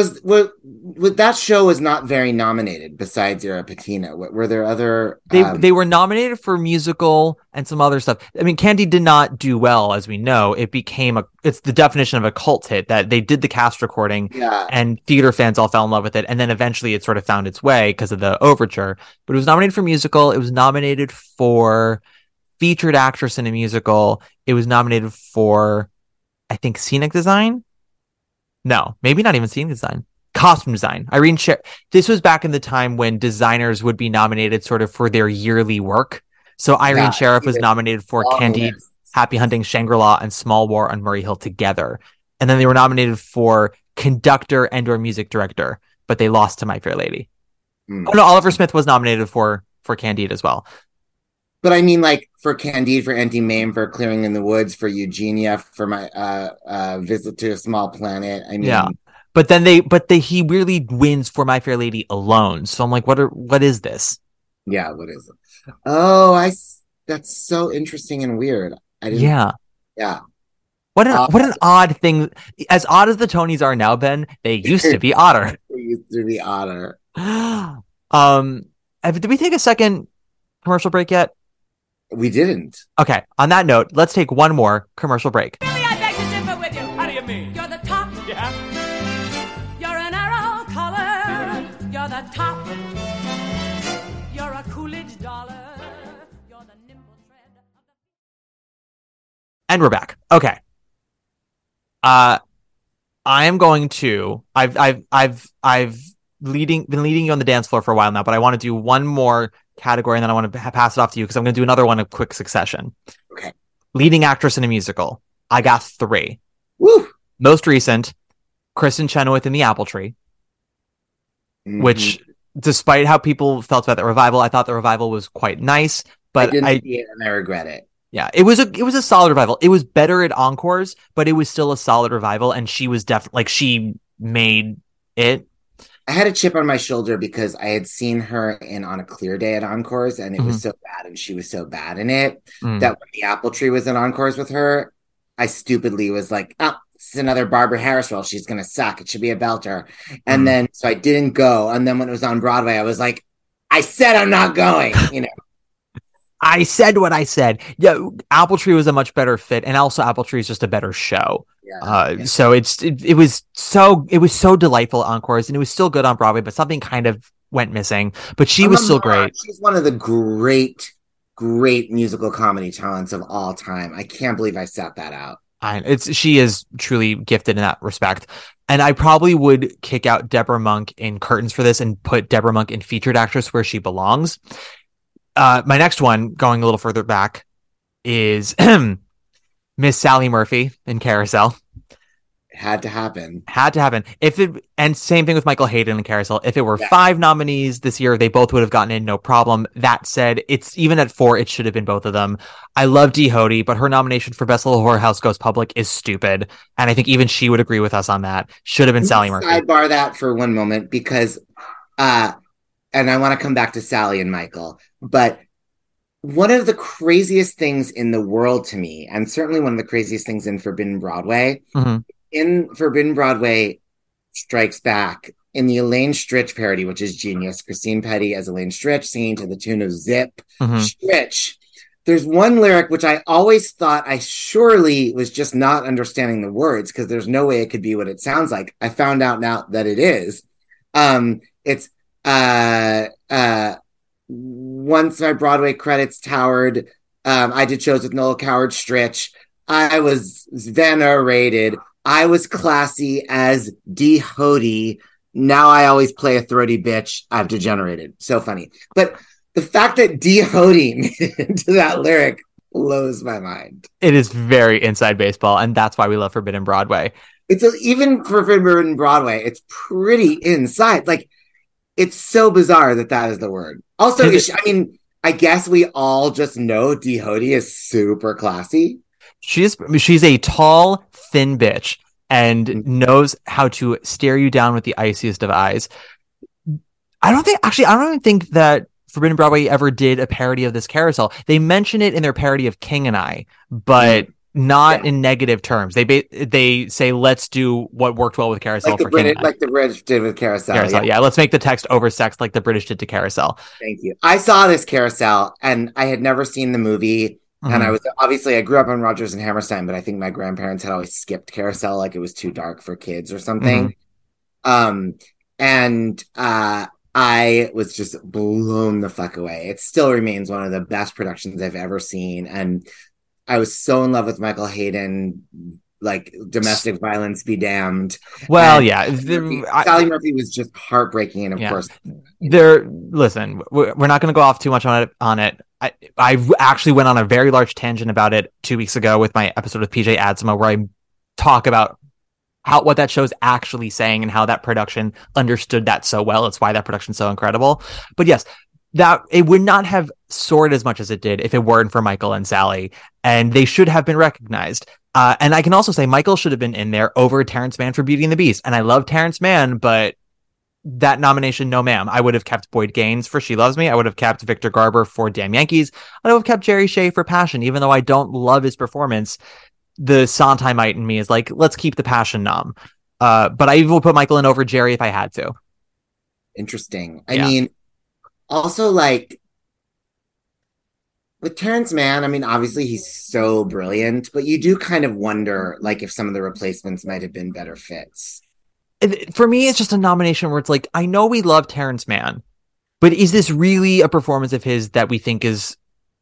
that show was not very nominated besides Era Patina. Were there other... They were nominated for musical and some other stuff. I mean, Candy did not do well, as we know. It's the definition of a cult hit that they did the cast recording and theater fans all fell in love with it. And then eventually it sort of found its way because of the overture. But it was nominated for musical. It was nominated for featured actress in a musical. It was nominated for, I think, scenic design. No, maybe not even scenic design. Costume design. Irene Sharaff. This was back in the time when designers would be nominated sort of for their yearly work. So Irene Sharaff was nominated for Candide, Happy Hunting, Shangri-La, and Small War on Murray Hill together. And then they were nominated for conductor and or music director, but they lost to My Fair Lady. Oh no, Oliver Smith was nominated for Candide as well. But I mean, like, for Candide, for Auntie Mame, for Clearing in the Woods, for Eugenia, for my Visit to a Small Planet. I mean, yeah. But then he really wins for My Fair Lady alone. So I'm like, what is this? Yeah, what is it? Oh, that's so interesting and weird. Yeah. What an odd thing. As odd as the Tonys are now, Ben, they used to be odder. They used to be odder. Did we take a second commercial break yet? We didn't. Okay, on that note, let's take one more commercial break. Really, I beg to differ with you. How do you mean? You're the top. Yeah. You're an arrow collar. You're the top. You're a Coolidge dollar. You're the nimble thread of the... And we're back. Okay. I am going to... I've been leading you on the dance floor for a while now, but I want to do one more category and then I want to pass it off to you because I'm going to do another one in quick succession. Okay. Leading actress in a musical. I got 3. Woo! Most recent, Kristen Chenoweth in The Apple Tree, which, despite how people felt about the revival, I thought the revival was quite nice, but I didn't see it and I regret it. Yeah, it was a solid revival. It was better at encores, but it was still a solid revival, and she was definitely, like, she made it. I had a chip on my shoulder because I had seen her in On a Clear Day at Encores, and it was so bad, and she was so bad in it that when The Apple Tree was in Encores with her, I stupidly was like, this is another Barbara Harris role. She's going to suck. It should be a belter. And then, so I didn't go. And then when it was on Broadway, I was like, I said I'm not going, you know. I said what I said. Yeah, Apple Tree was a much better fit, and also Apple Tree is just a better show. So it was so delightful encores, and it was still good on Broadway, but something kind of went missing. But she was still great. She's one of the great musical comedy talents of all time. I can't believe I sat that out. She is truly gifted in that respect. And I probably would kick out Deborah Monk in Curtains for this and put Deborah Monk in featured actress where she belongs. My next one, going a little further back, is Miss Sally Murphy in Carousel. It had to happen. And same thing with Michael Hayden in Carousel. If it were 5 nominees this year, they both would have gotten in, no problem. That said, it's even at 4, it should have been both of them. I love Dee Hoty, but her nomination for Best Little Whorehouse Goes Public is stupid. And I think even she would agree with us on that. Should have been Sally Murphy. Sidebar that for one moment because, and I want to come back to Sally and Michael, but one of the craziest things in the world to me, and certainly one of the craziest things in Forbidden Broadway, in Forbidden Broadway Strikes Back, in the Elaine Stritch parody, which is genius, Christine Petty as Elaine Stritch singing to the tune of Zip, Stritch. There's one lyric which I always thought I surely was just not understanding the words because there's no way it could be what it sounds like. I found out now that it is. It's once my Broadway credits towered, I did shows with Noel Coward Stritch. I was venerated. I was classy as D. Hody. Now I always play a throaty bitch. I've degenerated. So funny. But the fact that D. Hody made it into that lyric blows my mind. It is very inside baseball, and that's why we love Forbidden Broadway. Even for Forbidden Broadway, it's pretty inside. Like, it's so bizarre that is the word. Also, I guess we all just know D. Hody is super classy. She's a tall, thin bitch and knows how to stare you down with the iciest of eyes. I don't even think that Forbidden Broadway ever did a parody of this carousel. They mention it in their parody of King and I, but not in negative terms. They say, let's do what worked well with Carousel for King and I. Like the British did with Carousel. Yeah, let's make the text oversexed like the British did to Carousel. Thank you. I saw this Carousel, and I had never seen the movie. And I grew up on Rodgers and Hammerstein, but I think my grandparents had always skipped Carousel, like it was too dark for kids or something. And I was just blown the fuck away. It still remains one of the best productions I've ever seen. And I was so in love with Michael Hayden, like Domestic Violence Be Damned. Well, and Sally Murphy was just heartbreaking. And of course, listen, we're not going to go off too much on it. I actually went on a very large tangent about it 2 weeks ago with my episode with PJ Adsma, where I talk about what that show's actually saying and how that production understood that so well. It's why that production's so incredible. But yes, that it would not have soared as much as it did if it weren't for Michael and Sally, and they should have been recognized. And I can also say Michael should have been in there over Terrence Mann for Beauty and the Beast. And I love Terrence Mann, but that nomination, no ma'am. I would have kept Boyd Gaines for She Loves Me. I would have kept Victor Garber for Damn Yankees. I would have kept Jerry Shea for Passion, even though I don't love his performance. The Sondheimite in me is like, let's keep the Passion nom. But I even would put Michael in over Jerry if I had to. Interesting. I mean, also, like, with Terrence Mann, I mean, obviously he's so brilliant, but you do kind of wonder, like, if some of the replacements might have been better fits. For me, it's just a nomination where it's like, I know we love Terrence Mann, but is this really a performance of his that we think is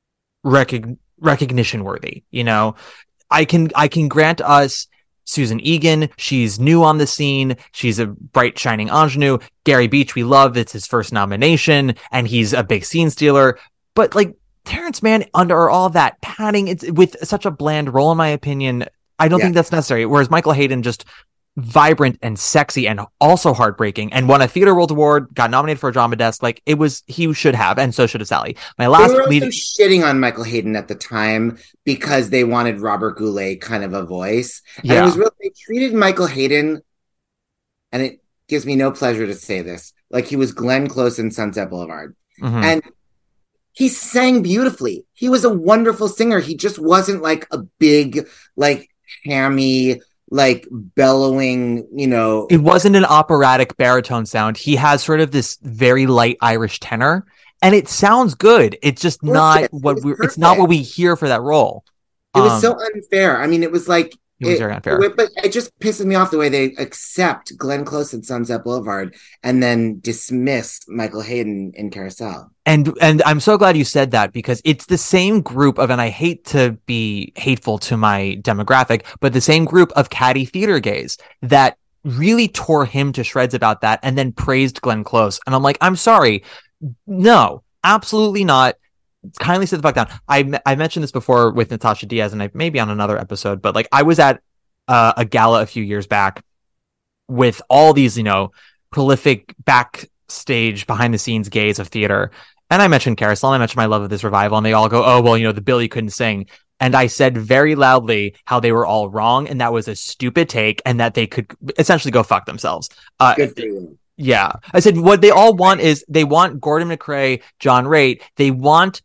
recognition worthy? You know, I can grant us Susan Egan. She's new on the scene. She's a bright, shining ingenue. Gary Beach, we love. It's his first nomination, and he's a big scene stealer. But like Terrence Mann, under all that padding, it's with such a bland role, in my opinion. I don't think that's necessary. Whereas Michael Hayden, just vibrant and sexy and also heartbreaking, and won a Theatre World Award, got nominated for a Drama Desk. Like, he should have, and so should have Sally. They were also shitting on Michael Hayden at the time because they wanted Robert Goulet kind of a voice. And it was really, they treated Michael Hayden, and it gives me no pleasure to say this, like he was Glenn Close in Sunset Boulevard. And he sang beautifully. He was a wonderful singer. He just wasn't like a big, like, hammy, like bellowing, you know. It wasn't an operatic baritone sound. He has sort of this very light Irish tenor, and it sounds good. It's just not it's not what we hear for that role. It was so unfair. I mean, it was like, it was very unfair. But it just pisses me off the way they accept Glenn Close at Sunset Boulevard and then dismiss Michael Hayden in Carousel. And I'm so glad you said that, because it's the same group of, and I hate to be hateful to my demographic, but the same group of catty theater gays that really tore him to shreds about that and then praised Glenn Close. And I'm like, I'm sorry. No, absolutely not. Kindly sit the fuck down. I mentioned this before with Natasha Diaz, and I maybe on another episode, but like I was at a gala a few years back with all these, you know, prolific backstage behind the scenes gays of theater. And I mentioned Carousel, and I mentioned my love of this revival, and they all go, oh, well, you know, the Billy couldn't sing. And I said very loudly how they were all wrong, and that was a stupid take, and that they could essentially go fuck themselves. Good for you. Yeah. I said what they all want is they want Gordon McRae, John Raitt. They want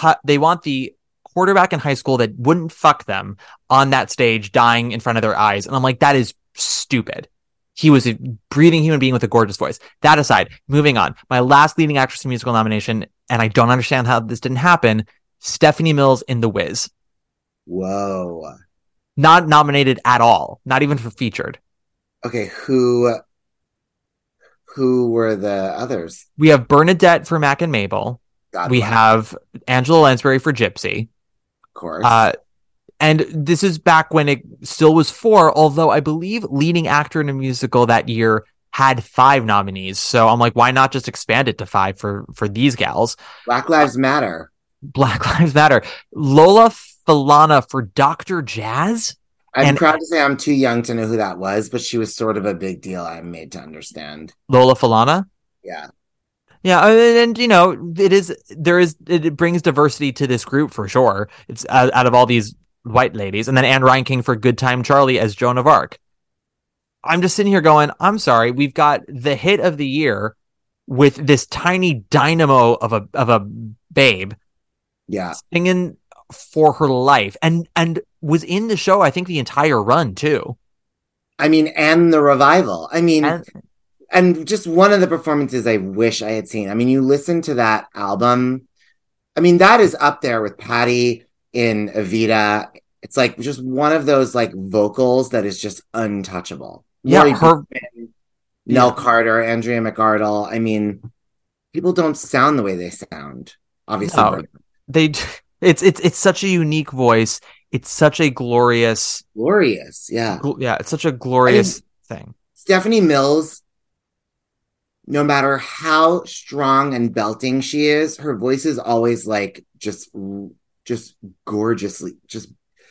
the quarterback in high school that wouldn't fuck them on that stage dying in front of their eyes. And I'm like, that is stupid. He was a breathing human being with a gorgeous voice. That aside, moving on. My last leading actress in musical nomination, and I don't understand how this didn't happen, Stephanie Mills in The Wiz. Whoa. Not nominated at all. Not even for featured. Okay, who were the others? We have Bernadette for Mac and Mabel. God we bless. have Angela Lansbury for Gypsy. Of course. And this is back when it still was 4, although I believe leading actor in a musical that year had 5 nominees. So I'm like, why not just expand it to 5 for these gals? Black Lives Matter. Black Lives Matter. Lola Falana for Dr. Jazz. I'm And- proud to say I'm too young to know who that was, but she was sort of a big deal. I'm made to understand. Lola Falana. Yeah. Yeah, and you know, it brings diversity to this group for sure. It's out of all these white ladies, and then Anne Reinking for Good Time Charlie as Joan of Arc. I'm just sitting here going, I'm sorry, we've got the hit of the year with this tiny dynamo of a babe, Yeah. singing for her life, and was in the show I think the entire run too. I mean, and the revival. I mean, And- and just one of the performances I wish I had seen. I mean, you listen to that album. I mean, that is up there with Patty in Evita. It's like just one of those like vocals that is just untouchable. Yeah, Lori her- Beekman, Nell Carter, Andrea McArdle. I mean, people don't sound the way they sound. Obviously, No. It's such a unique voice. It's such a glorious, glorious. Yeah, it's such a glorious thing. Stephanie Mills. No matter how strong and belting she is, her voice is always like just gorgeously, just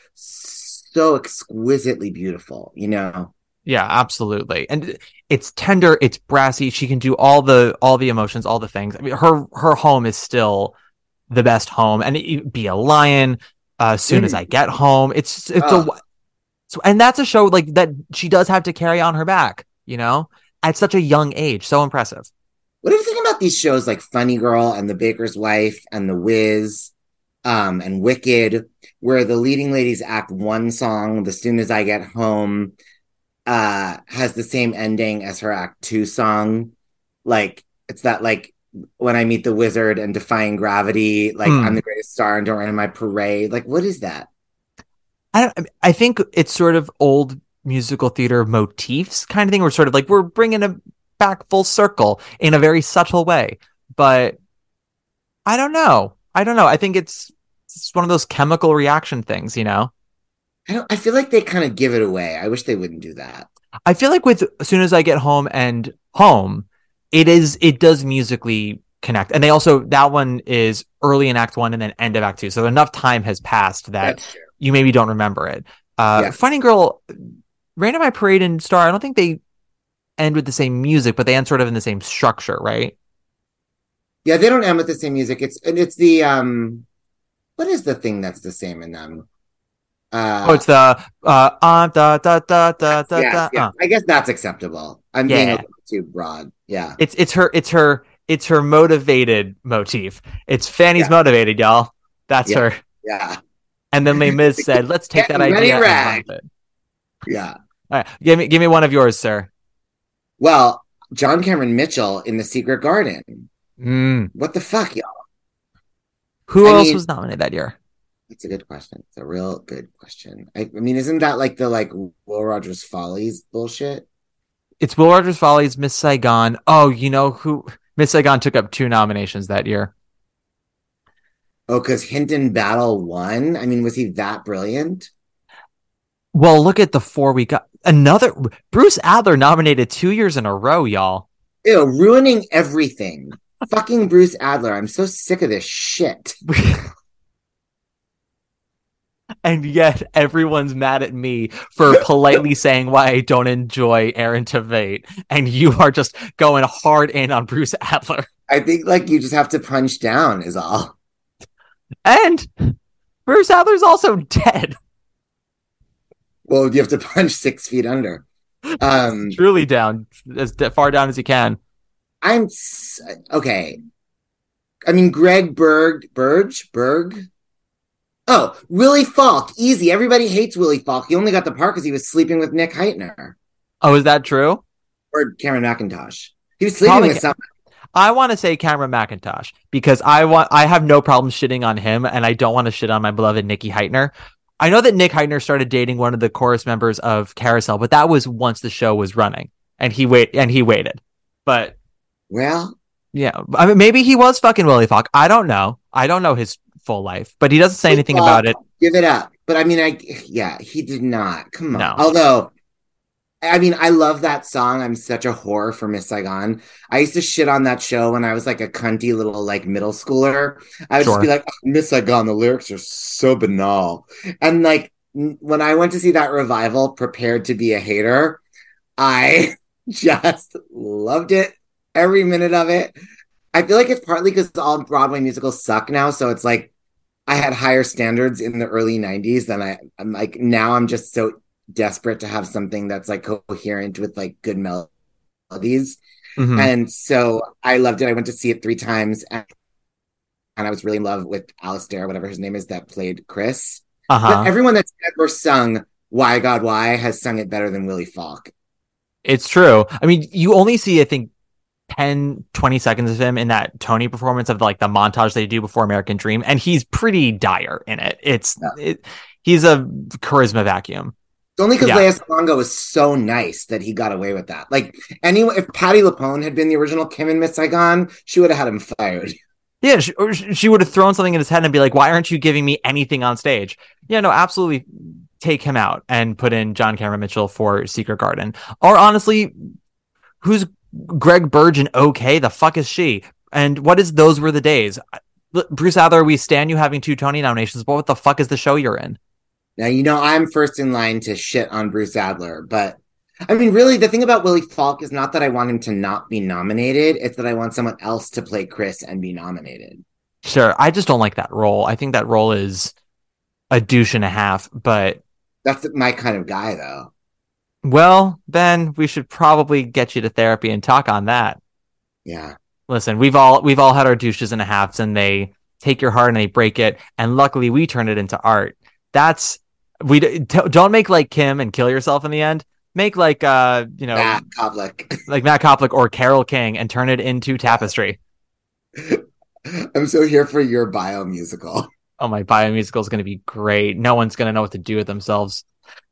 so exquisitely beautiful, you know? Yeah, absolutely. And it's tender, it's brassy. She can do all the emotions, all the things. I mean, her home is still the best home, and Be a Lion. Soon as I Get Home, it's and that's a show like that she does have to carry on her back, you know, at such a young age. So impressive. What do you think about these shows like Funny Girl and The Baker's Wife and The Wiz and Wicked, where the leading ladies act one song, The Soon as I Get Home has the same ending as her act 2 song? Like, it's that like When I Meet the Wizard and Defying Gravity, like I'm the greatest star and don't run in my parade. Like, what is that? I think it's sort of old musical theater motifs kind of thing. We're sort of like, we're bringing it back full circle in a very subtle way, but I don't know. I think it's one of those chemical reaction things, you know? I feel like they kind of give it away. I wish they wouldn't do that. I feel like with As Soon as I Get Home and Home, it does musically connect. And they also, that one is early in Act 1 and then end of Act 2. So enough time has passed that That's true. you maybe don't remember it. Yeah. Funny Girl, Rain on My Parade and Star, I don't think they end with the same music, but they end sort of in the same structure, right? Yeah, they don't end with the same music. It's the what is the thing that's the same in them? It's the da da da da da Yeah. da. I guess that's acceptable. I'm being a little too broad. Yeah. It's her motivated motif. It's Fanny's motivated, y'all. That's her. Yeah. And then Les Mis said, "Let's take that Getting ready, idea and rag." run with it." Yeah. All right, give me one of yours, sir. Well, John Cameron Mitchell in The Secret Garden. What the fuck, y'all? Who I else mean- was nominated that year? It's a good question. It's a real good question. I mean, isn't that like the Will Rogers Follies bullshit? It's Will Rogers Follies, Miss Saigon. Oh, you know who? Miss Saigon took up 2 nominations that year. Oh, because Hinton Battle won? I mean, was he that brilliant? Well, look at the 4 we got. Another Bruce Adler nominated 2 years in a row, y'all. Ew, ruining everything. Fucking Bruce Adler. I'm so sick of this shit. And yet everyone's mad at me for politely saying why I don't enjoy Aaron Tveit, and you are just going hard in on Bruce Adler. I think you just have to punch down is all. And Bruce Adler's also dead. Well, you have to punch 6 feet under. Truly down, as far down as you can. Okay. I mean, Greg Berg. Oh, Willie Falk. Easy. Everybody hates Willie Falk. He only got the part because he was sleeping with Nick Heitner. Oh, is that true? Or Cameron McIntosh. He was sleeping Probably with someone. I want to say Cameron McIntosh because I have no problem shitting on him, and I don't want to shit on my beloved Nikki Heitner. I know that Nick Heitner started dating one of the chorus members of Carousel, but that was once the show was running, and he waited. But Well, Yeah, I mean, maybe he was fucking Willie Falk. I don't know. I don't know his full life, but he doesn't say anything about it. Give it up. But I mean, he did not. Come on. No. Although, I mean, I love that song. I'm such a whore for Miss Saigon. I used to shit on that show when I was like a cunty little like middle schooler. I would just be like, oh, Miss Saigon, the lyrics are so banal. And like when I went to see that revival, Prepared to Be a Hater, I just loved it. Every minute of it. I feel like it's partly because all Broadway musicals suck now. So it's like I had higher standards in the early 90s than I'm like now I'm just so desperate to have something that's like coherent with like good melodies. Mm-hmm. And so I loved it. I went to see it 3 times and I was really in love with Alistair, whatever his name is, that played Chris. But everyone that's ever sung Why God Why has sung it better than Willie Falk. It's true. I mean, you only see, I think, 10-20 seconds of him in that Tony performance of like the montage they do before American Dream, and he's pretty dire in it. He's a charisma vacuum. It's only because Lea Salonga was so nice that he got away with that. Like anyway, if Patti LuPone had been the original Kim in Miss Saigon, she would have had him fired. Yeah, she would have thrown something in his head and be like, "Why aren't you giving me anything on stage?" Yeah, no, absolutely, take him out and put in John Cameron Mitchell for Secret Garden. Or honestly, who's Greg Burgeon? Okay, the fuck is she? And what is Those Were the Days? Bruce Adler, we stand you having 2 Tony nominations, but what the fuck is the show you're in? Now, you know, I'm first in line to shit on Bruce Adler, but I mean, really, the thing about Willie Falk is not that I want him to not be nominated. It's that I want someone else to play Chris and be nominated. Sure. I just don't like that role. I think that role is a douche and a half, but that's my kind of guy, though. Well, Ben, we should probably get you to therapy and talk on that. Yeah. Listen, we've all had our douches and a halves, and they take your heart and they break it. And luckily, we turn it into art. Don't make like Kim and kill yourself in the end. Make like Matt Koplik, like Matt Koplik or Carole King, and turn it into tapestry. I'm so here for your bio musical. Oh, my bio musical is going to be great. No one's going to know what to do with themselves.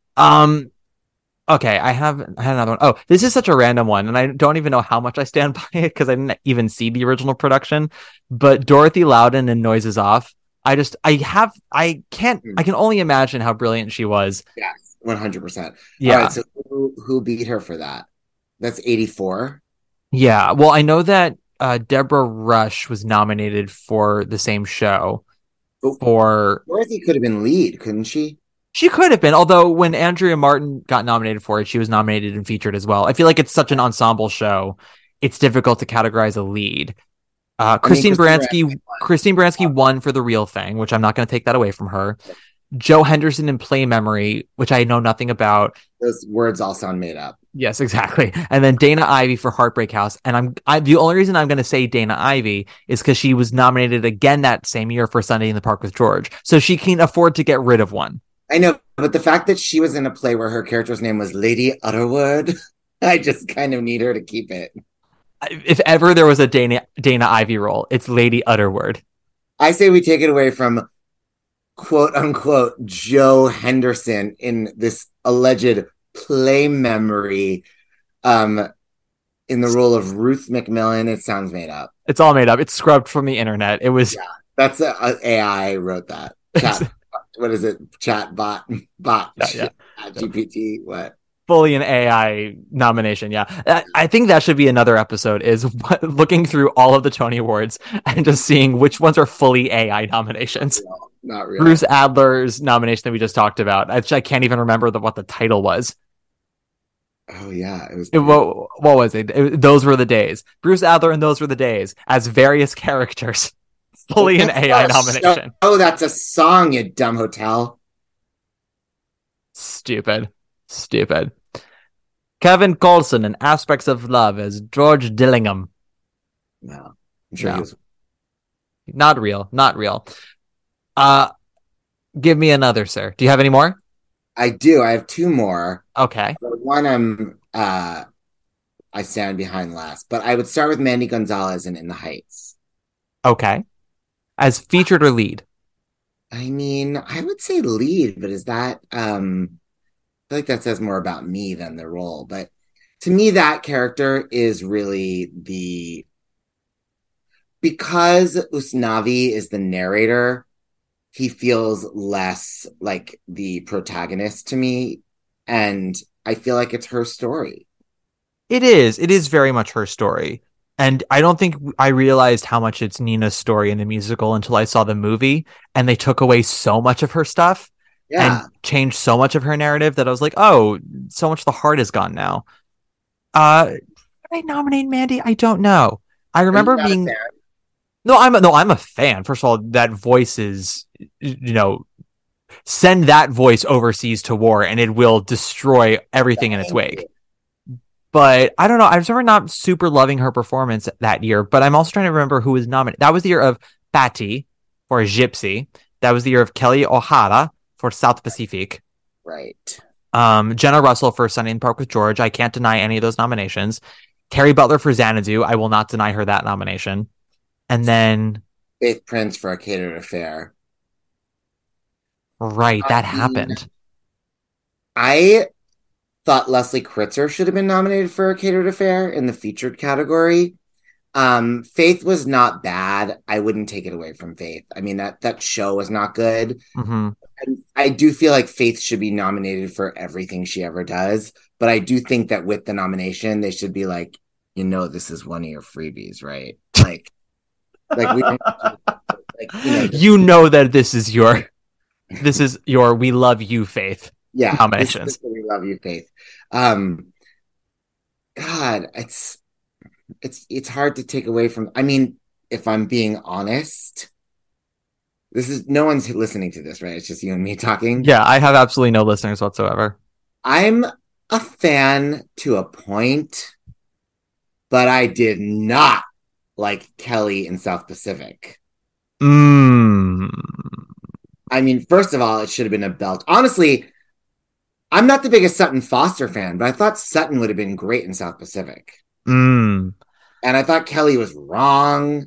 Okay, I had another one. Oh, this is such a random one, and I don't even know how much I stand by it because I didn't even see the original production. But Dorothy Loudon in Noises Off. I can only imagine how brilliant she was. Yes, 100%. Yeah. All right, so who beat her for that? That's 84. Yeah. Well, I know that Deborah Rush was nominated for the same show. Dorothy could have been lead, couldn't she? She could have been, although when Andrea Martin got nominated for it, she was nominated and featured as well. I feel like it's such an ensemble show. It's difficult to categorize a lead. Christine Baranski won for The Real Thing, which I'm not going to take that away from her. Joe Henderson in Play Memory, which I know nothing about. Those words all sound made up. Yes, exactly. And then Dana Ivey for Heartbreak House. And the only reason I'm going to say Dana Ivey is because she was nominated again that same year for Sunday in the Park with George. So she can afford to get rid of one. I know, but the fact that she was in a play where her character's name was Lady Utterword, I just kind of need her to keep it. If ever there was a Dana Ivey role, it's Lady Utterword. I say we take it away from quote unquote Joe Henderson in this alleged Play Memory in the role of Ruth McMillan. It sounds made up. It's all made up. It's scrubbed from the internet. It was that's AI wrote that. What is it? Chat bot yeah. GPT what? Fully an AI nomination. Yeah. I think that should be another episode, is looking through all of the Tony Awards and just seeing which ones are fully AI nominations. Not real. Bruce Adler's nomination that we just talked about. I can't even remember what the title was. Oh yeah, it was. What was it? Those Were the Days. Bruce Adler and Those Were the Days as various characters. Fully an AI nomination. Oh, that's a song, you dumb hotel. Stupid. Kevin Coulson in Aspects of Love as George Dillingham. No, I'm sure he was. Not real. Give me another, sir. Do you have any more? I do. I have 2 more. Okay. One I stand behind last, but I would start with Mandy Gonzalez in the Heights. Okay. As featured or lead? I mean, I would say lead, but is that I feel like that says more about me than the role. But to me, that character is really the because Usnavi is the narrator, he feels less like the protagonist to me, and I feel like it's her story. It is very much her story. And I don't think I realized how much it's Nina's story in the musical until I saw the movie, and they took away so much of her stuff and changed so much of her narrative that I was like, oh, so much of the heart is gone now. Did I nominate Mandy? I don't know. I remember being I'm a fan. First of all, that voice is, send that voice overseas to war and it will destroy everything in its wake. But I don't know. I was never not super loving her performance that year, but I'm also trying to remember who was nominated. That was the year of Patty for Gypsy. That was the year of Kelly O'Hara for South Pacific. Right. Jenna Russell for Sunny in the Park with George. I can't deny any of those nominations. Carrie Butler for Xanadu. I will not deny her that nomination. And then Faith Prince for A Catered Affair. Right, that happened. I thought Leslie Kritzer should have been nominated for A Catered Affair in the featured category. Faith was not bad. I wouldn't take it away from Faith. I mean, that show was not good. Mm-hmm. And I do feel like Faith should be nominated for everything she ever does. But I do think that with the nomination, they should be like, this is one of your freebies, right? Like we don't, that this is your we love you, Faith. Yeah, nominations. We love you, Faith. God, it's hard to take away from. I mean, if I'm being honest, no one's listening to this, right? It's just you and me talking. Yeah, I have absolutely no listeners whatsoever. I'm a fan to a point, but I did not like Kelly in South Pacific. I mean, first of all, it should have been a belt. Honestly, I'm not the biggest Sutton Foster fan, but I thought Sutton would have been great in South Pacific. And I thought Kelly was wrong.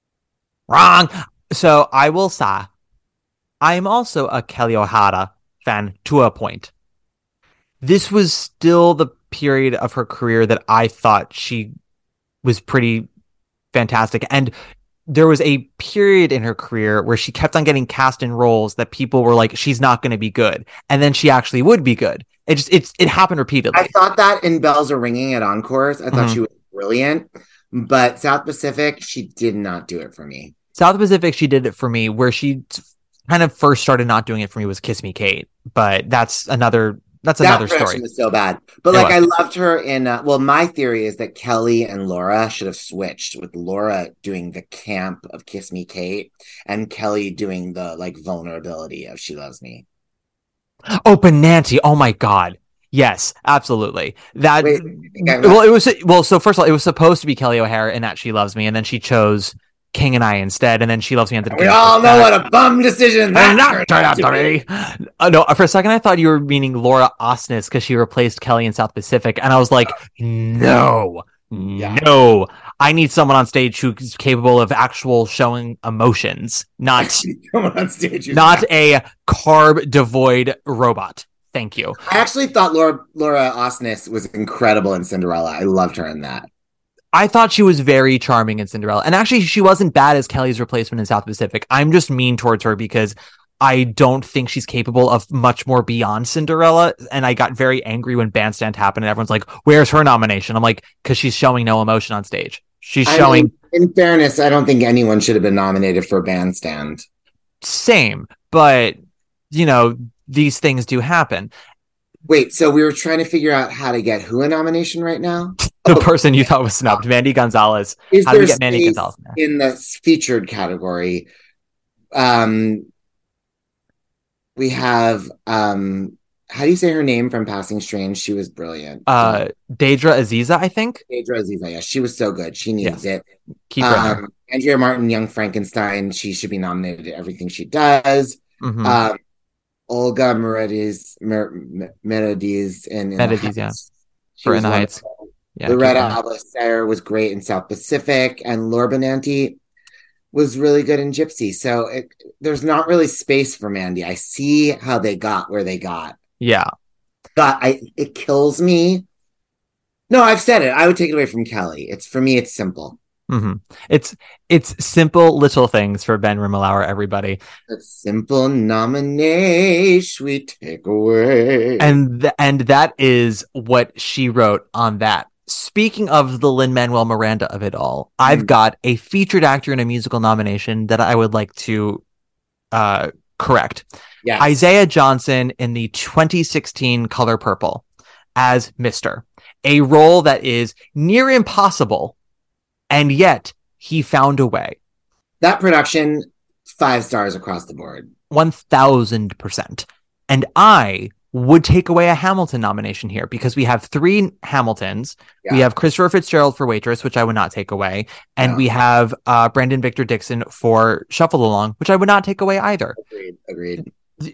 So I will say, I'm also a Kelly O'Hara fan to a point. This was still the period of her career that I thought she was pretty fantastic. And there was a period in her career where she kept on getting cast in roles that people were like, she's not going to be good. And then she actually would be good. It happened repeatedly. I thought that in Bells Are Ringing at Encores. I thought she was brilliant. But South Pacific, she did not do it for me. South Pacific, she did it for me. Where she kind of first started not doing it for me was Kiss Me Kate. But that's another story. Was so bad. But I loved her in my theory is that Kelly and Laura should have switched, with Laura doing the camp of Kiss Me Kate and Kelly doing the vulnerability of She Loves Me. Oh, Benanti. Oh my God. Yes, absolutely. So first of all, it was supposed to be Kelly O'Hara in that She Loves Me, and then she chose King and I instead, and then She Loves Me ended up. We all know what a bum decision that turned out to be. No, for a second I thought you were meaning Laura Osnes because she replaced Kelly in South Pacific, and I was like, no, I need someone on stage who's capable of actual showing emotions, not on stage, not a carb devoid robot. Thank you. I actually thought Laura Osnes was incredible in Cinderella. I loved her in that. I thought she was very charming in Cinderella. And actually, she wasn't bad as Kelly's replacement in South Pacific. I'm just mean towards her because I don't think she's capable of much more beyond Cinderella. And I got very angry when Bandstand happened and everyone's like, where's her nomination? I'm like, because she's showing no emotion on stage. In fairness, I don't think anyone should have been nominated for Bandstand. Same. But, these things do happen. Wait, so we were trying to figure out how to get who a nomination right now? The person you thought was snubbed, Mandy Gonzalez. How do we get Mandy Gonzalez in there? In the featured category, we have, how do you say her name from Passing Strange? She was brilliant. Deidra Aziza, I think? Deidra Aziza, yeah. She was so good. She needs it. Keep her. Andrea Martin, Young Frankenstein, she should be nominated to everything she does. Mm-hmm. Olga Merediz in the Heights. For In the Heights. Yeah, Loretta Alba-Sayer was great in South Pacific, and Laura Benanti was really good in Gypsy. So there's not really space for Mandy. I see how they got where they got. Yeah. But it kills me. No, I've said it. I would take it away from Kelly. For me, it's simple. Mm-hmm. It's simple little things for Ben Rimalower, everybody. A simple nomination we take away. And that is what she wrote on that. Speaking of the Lin-Manuel Miranda of it all, I've got a featured actor in a musical nomination that I would like to correct. Yes. Isaiah Johnson in the 2016 Color Purple as Mr., a role that is near impossible, and yet he found a way. That production, 5 stars across the board. 1000%. And I would take away a Hamilton nomination here because we have 3 Hamiltons. Yeah. We have Christopher Fitzgerald for Waitress, which I would not take away. And we have Brandon Victor Dixon for Shuffle Along, which I would not take away either. Agreed.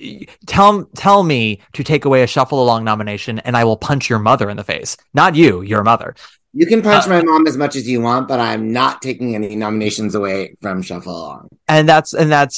Tell me to take away a Shuffle Along nomination and I will punch your mother in the face. Not you, your mother. You can punch my mom as much as you want, but I'm not taking any nominations away from Shuffle Along. And that's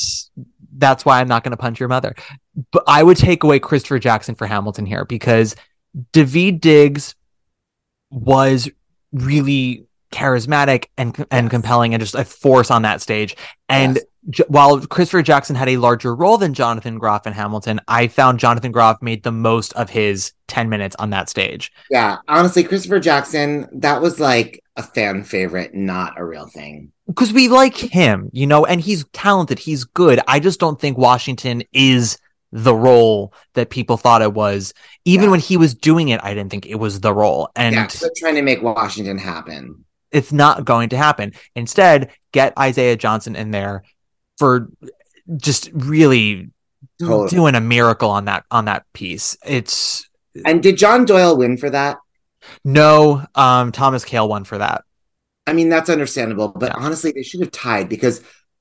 why I'm not going to punch your mother. But I would take away Christopher Jackson for Hamilton here because Daveed Diggs was really charismatic and compelling and just a force on that stage. And while Christopher Jackson had a larger role than Jonathan Groff in Hamilton, I found Jonathan Groff made the most of his 10 minutes on that stage. Yeah, honestly, Christopher Jackson, that was like a fan favorite, not a real thing. Because we like him, and he's talented, he's good. I just don't think Washington is the role that people thought it was. Even when he was doing it, I didn't think it was the role. And they're trying to make Washington happen. It's not going to happen. Instead, get Isaiah Johnson in there for just really doing a miracle on that piece. And did John Doyle win for that? No, Thomas Kail won for that. I mean, that's understandable, but honestly, they should have tied because,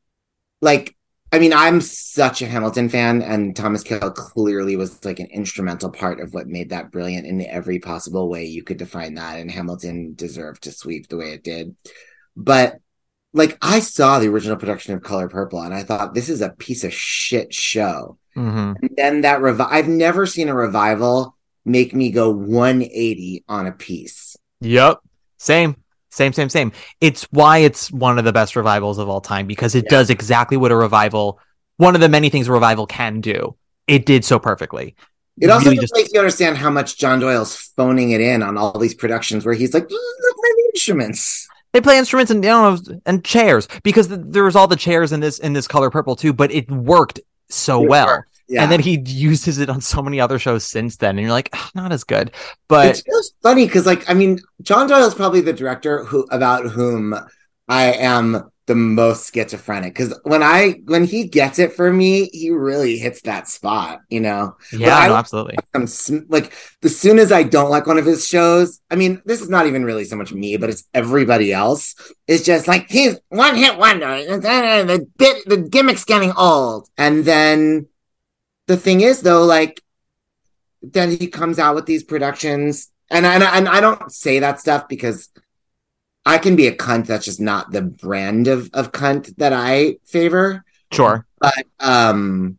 I'm such a Hamilton fan, and Thomas Kail clearly was like an instrumental part of what made that brilliant in every possible way you could define that, and Hamilton deserved to sweep the way it did. But I saw the original production of Color Purple, and I thought, this is a piece of shit show. Mm-hmm. And then I've never seen a revival make me go 180 on a piece. Yep. Same. It's why it's one of the best revivals of all time, because it does exactly what one of the many things a revival can do. It did so perfectly. It also really just makes you understand how much John Doyle's phoning it in on all these productions where he's like, look, my instruments. They play instruments and chairs, because there was all the chairs in this Color Purple too, but it worked so well. Yeah. And then he uses it on so many other shows since then, and you're like, not as good. But it's just funny because, John Doyle is probably the director about whom I am the most schizophrenic. Because when he gets it for me, he really hits that spot, Yeah, absolutely. The soon as I don't like one of his shows, this is not even really so much me, but it's everybody else. It's just like, he's one hit wonder. The gimmick's getting old, and then. The thing is, though, then he comes out with these productions, and I don't say that stuff because I can be a cunt. That's just not the brand of cunt that I favor. Sure, but I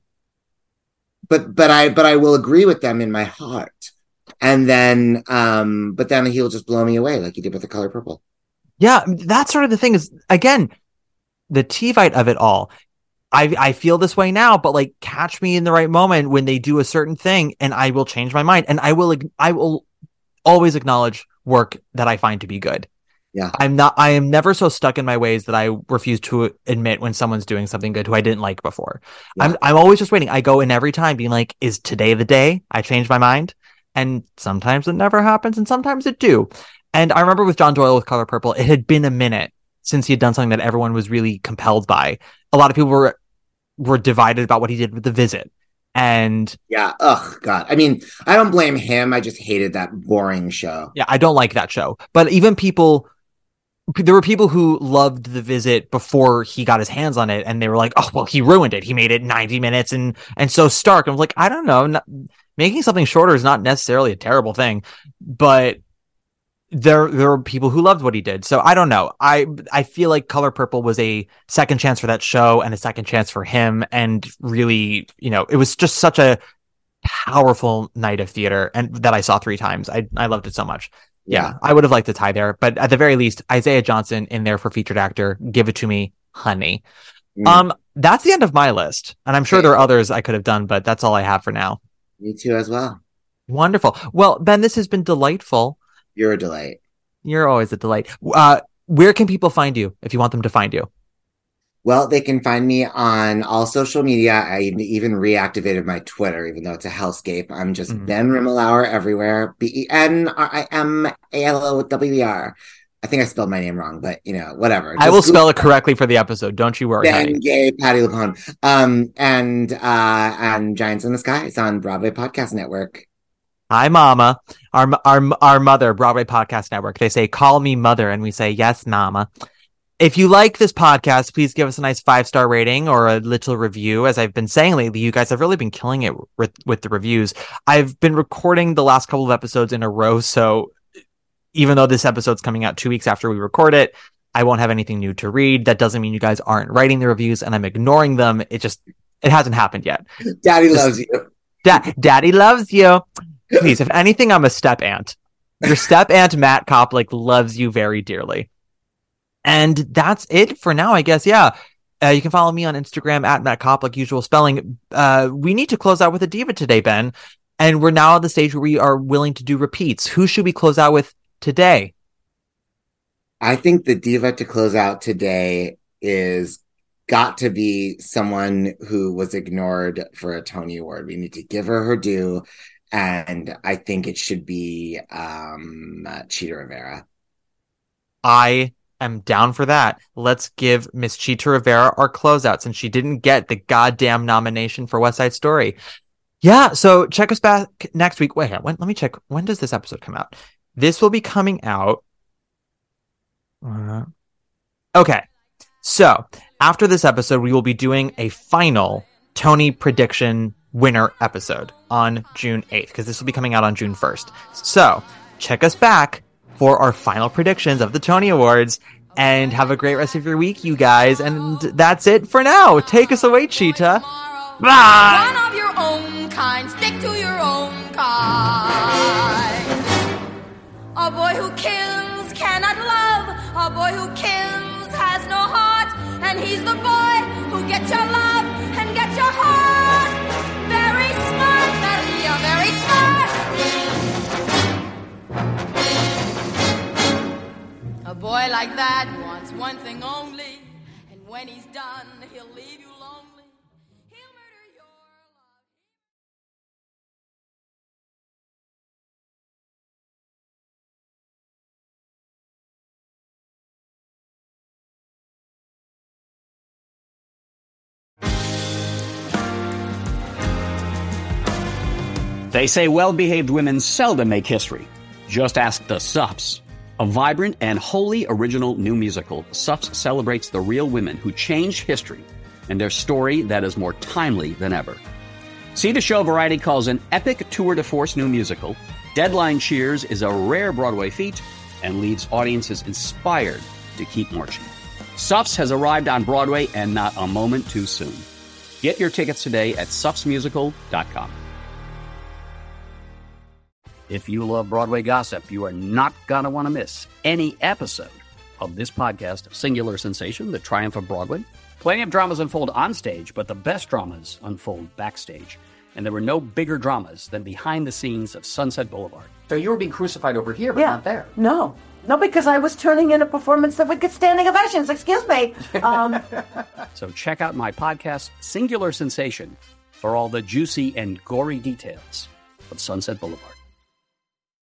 will agree with them in my heart, and then but then he'll just blow me away like he did with The Color Purple. Yeah, that's sort of the thing. Is again the Tevite of it all. I feel this way now, but catch me in the right moment when they do a certain thing and I will change my mind, and I will always acknowledge work that I find to be good. Yeah. I am never so stuck in my ways that I refuse to admit when someone's doing something good who I didn't like before. Yeah. I'm always just waiting. I go in every time being like, is today the day I change my mind? And sometimes it never happens and sometimes it do. And I remember with John Doyle with Color Purple, it had been a minute since he had done something that everyone was really compelled by. A lot of people were divided about what he did with The Visit. And God. I don't blame him. I just hated that boring show. Yeah, I don't like that show. But even there were people who loved The Visit before he got his hands on it, and they were like, oh, well, he ruined it. He made it 90 minutes and so stark. And I was like, I don't know. Making something shorter is not necessarily a terrible thing, but there were people who loved what he did. So I don't know. I feel like Color Purple was a second chance for that show and a second chance for him. And really, it was just such a powerful night of theater, and that I saw 3 times. I loved it so much. Yeah, I would have liked a tie there, but at the very least, Isaiah Johnson in there for featured actor. Give it to me, honey. That's the end of my list, and I'm sure there are others I could have done, but that's all I have for now. Me too, as well. Wonderful. Well, Ben, this has been delightful. You're a delight. You're always a delight. Where can people find you if you want them to find you? Well, they can find me on all social media. I even reactivated my Twitter, even though it's a hellscape. I'm just Ben Rimalower everywhere. BenRimalower. I think I spelled my name wrong, but whatever. I will spell it correctly for the episode. Don't you worry. Ben Gay, Patty LuPone. And Giants in the Sky. It's on Broadway Podcast Network. Hi, Mama. Our mother, Broadway Podcast Network. They say, call me mother. And we say, yes, Mama. If you like this podcast, please give us a nice 5-star rating or a little review. As I've been saying lately, you guys have really been killing it with the reviews. I've been recording the last couple of episodes in a row, so even though this episode's coming out 2 weeks after we record it, I won't have anything new to read. That doesn't mean you guys aren't writing the reviews and I'm ignoring them. It hasn't happened yet. Daddy loves you. Daddy loves you. Please, if anything, I'm a step aunt. Your step aunt, Matt Koplik, loves you very dearly. And that's it for now, I guess. Yeah. You can follow me on Instagram at Matt Koplik, usual spelling. We need to close out with a diva today, Ben. And we're now at the stage where we are willing to do repeats. Who should we close out with today? I think the diva to close out today is got to be someone who was ignored for a Tony Award. We need to give her her due. And I think it should be Chita Rivera. I am down for that. Let's give Miss Chita Rivera our closeout since she didn't get the goddamn nomination for West Side Story. Yeah, so check us back next week. Wait, let me check. When does this episode come out? This will be coming out. Okay, so after this episode, we will be doing a final Tony prediction winner episode on June 8th, because this will be coming out on June 1st. So check us back for our final predictions of the Tony Awards, and have a great rest of your week, you guys. And that's it for now. Take us away, Chita. Bye! One of your own kind, stick to your own kind. A boy who kills cannot love. A boy who kills has no heart. And he's the boy who gets your love and gets your heart. Very smart, Maria, very smart. A boy like that wants one thing only. And when he's done, he'll leave you lonely. He'll murder your love. They say well-behaved women seldom make history. Just ask the Suffs. A vibrant and wholly original new musical, Suffs celebrates the real women who changed history and their story that is more timely than ever. See the show Variety calls an epic tour de force new musical. Deadline cheers is a rare Broadway feat and leaves audiences inspired to keep marching. Suffs has arrived on Broadway and not a moment too soon. Get your tickets today at suffsmusical.com. If you love Broadway gossip, you are not going to want to miss any episode of this podcast, Singular Sensation, The Triumph of Broadway. Plenty of dramas unfold on stage, but the best dramas unfold backstage. And there were no bigger dramas than behind the scenes of Sunset Boulevard. So you were being crucified over here, but not there. No, because I was turning in a performance that would get standing ovations. Excuse me. So check out my podcast, Singular Sensation, for all the juicy and gory details of Sunset Boulevard.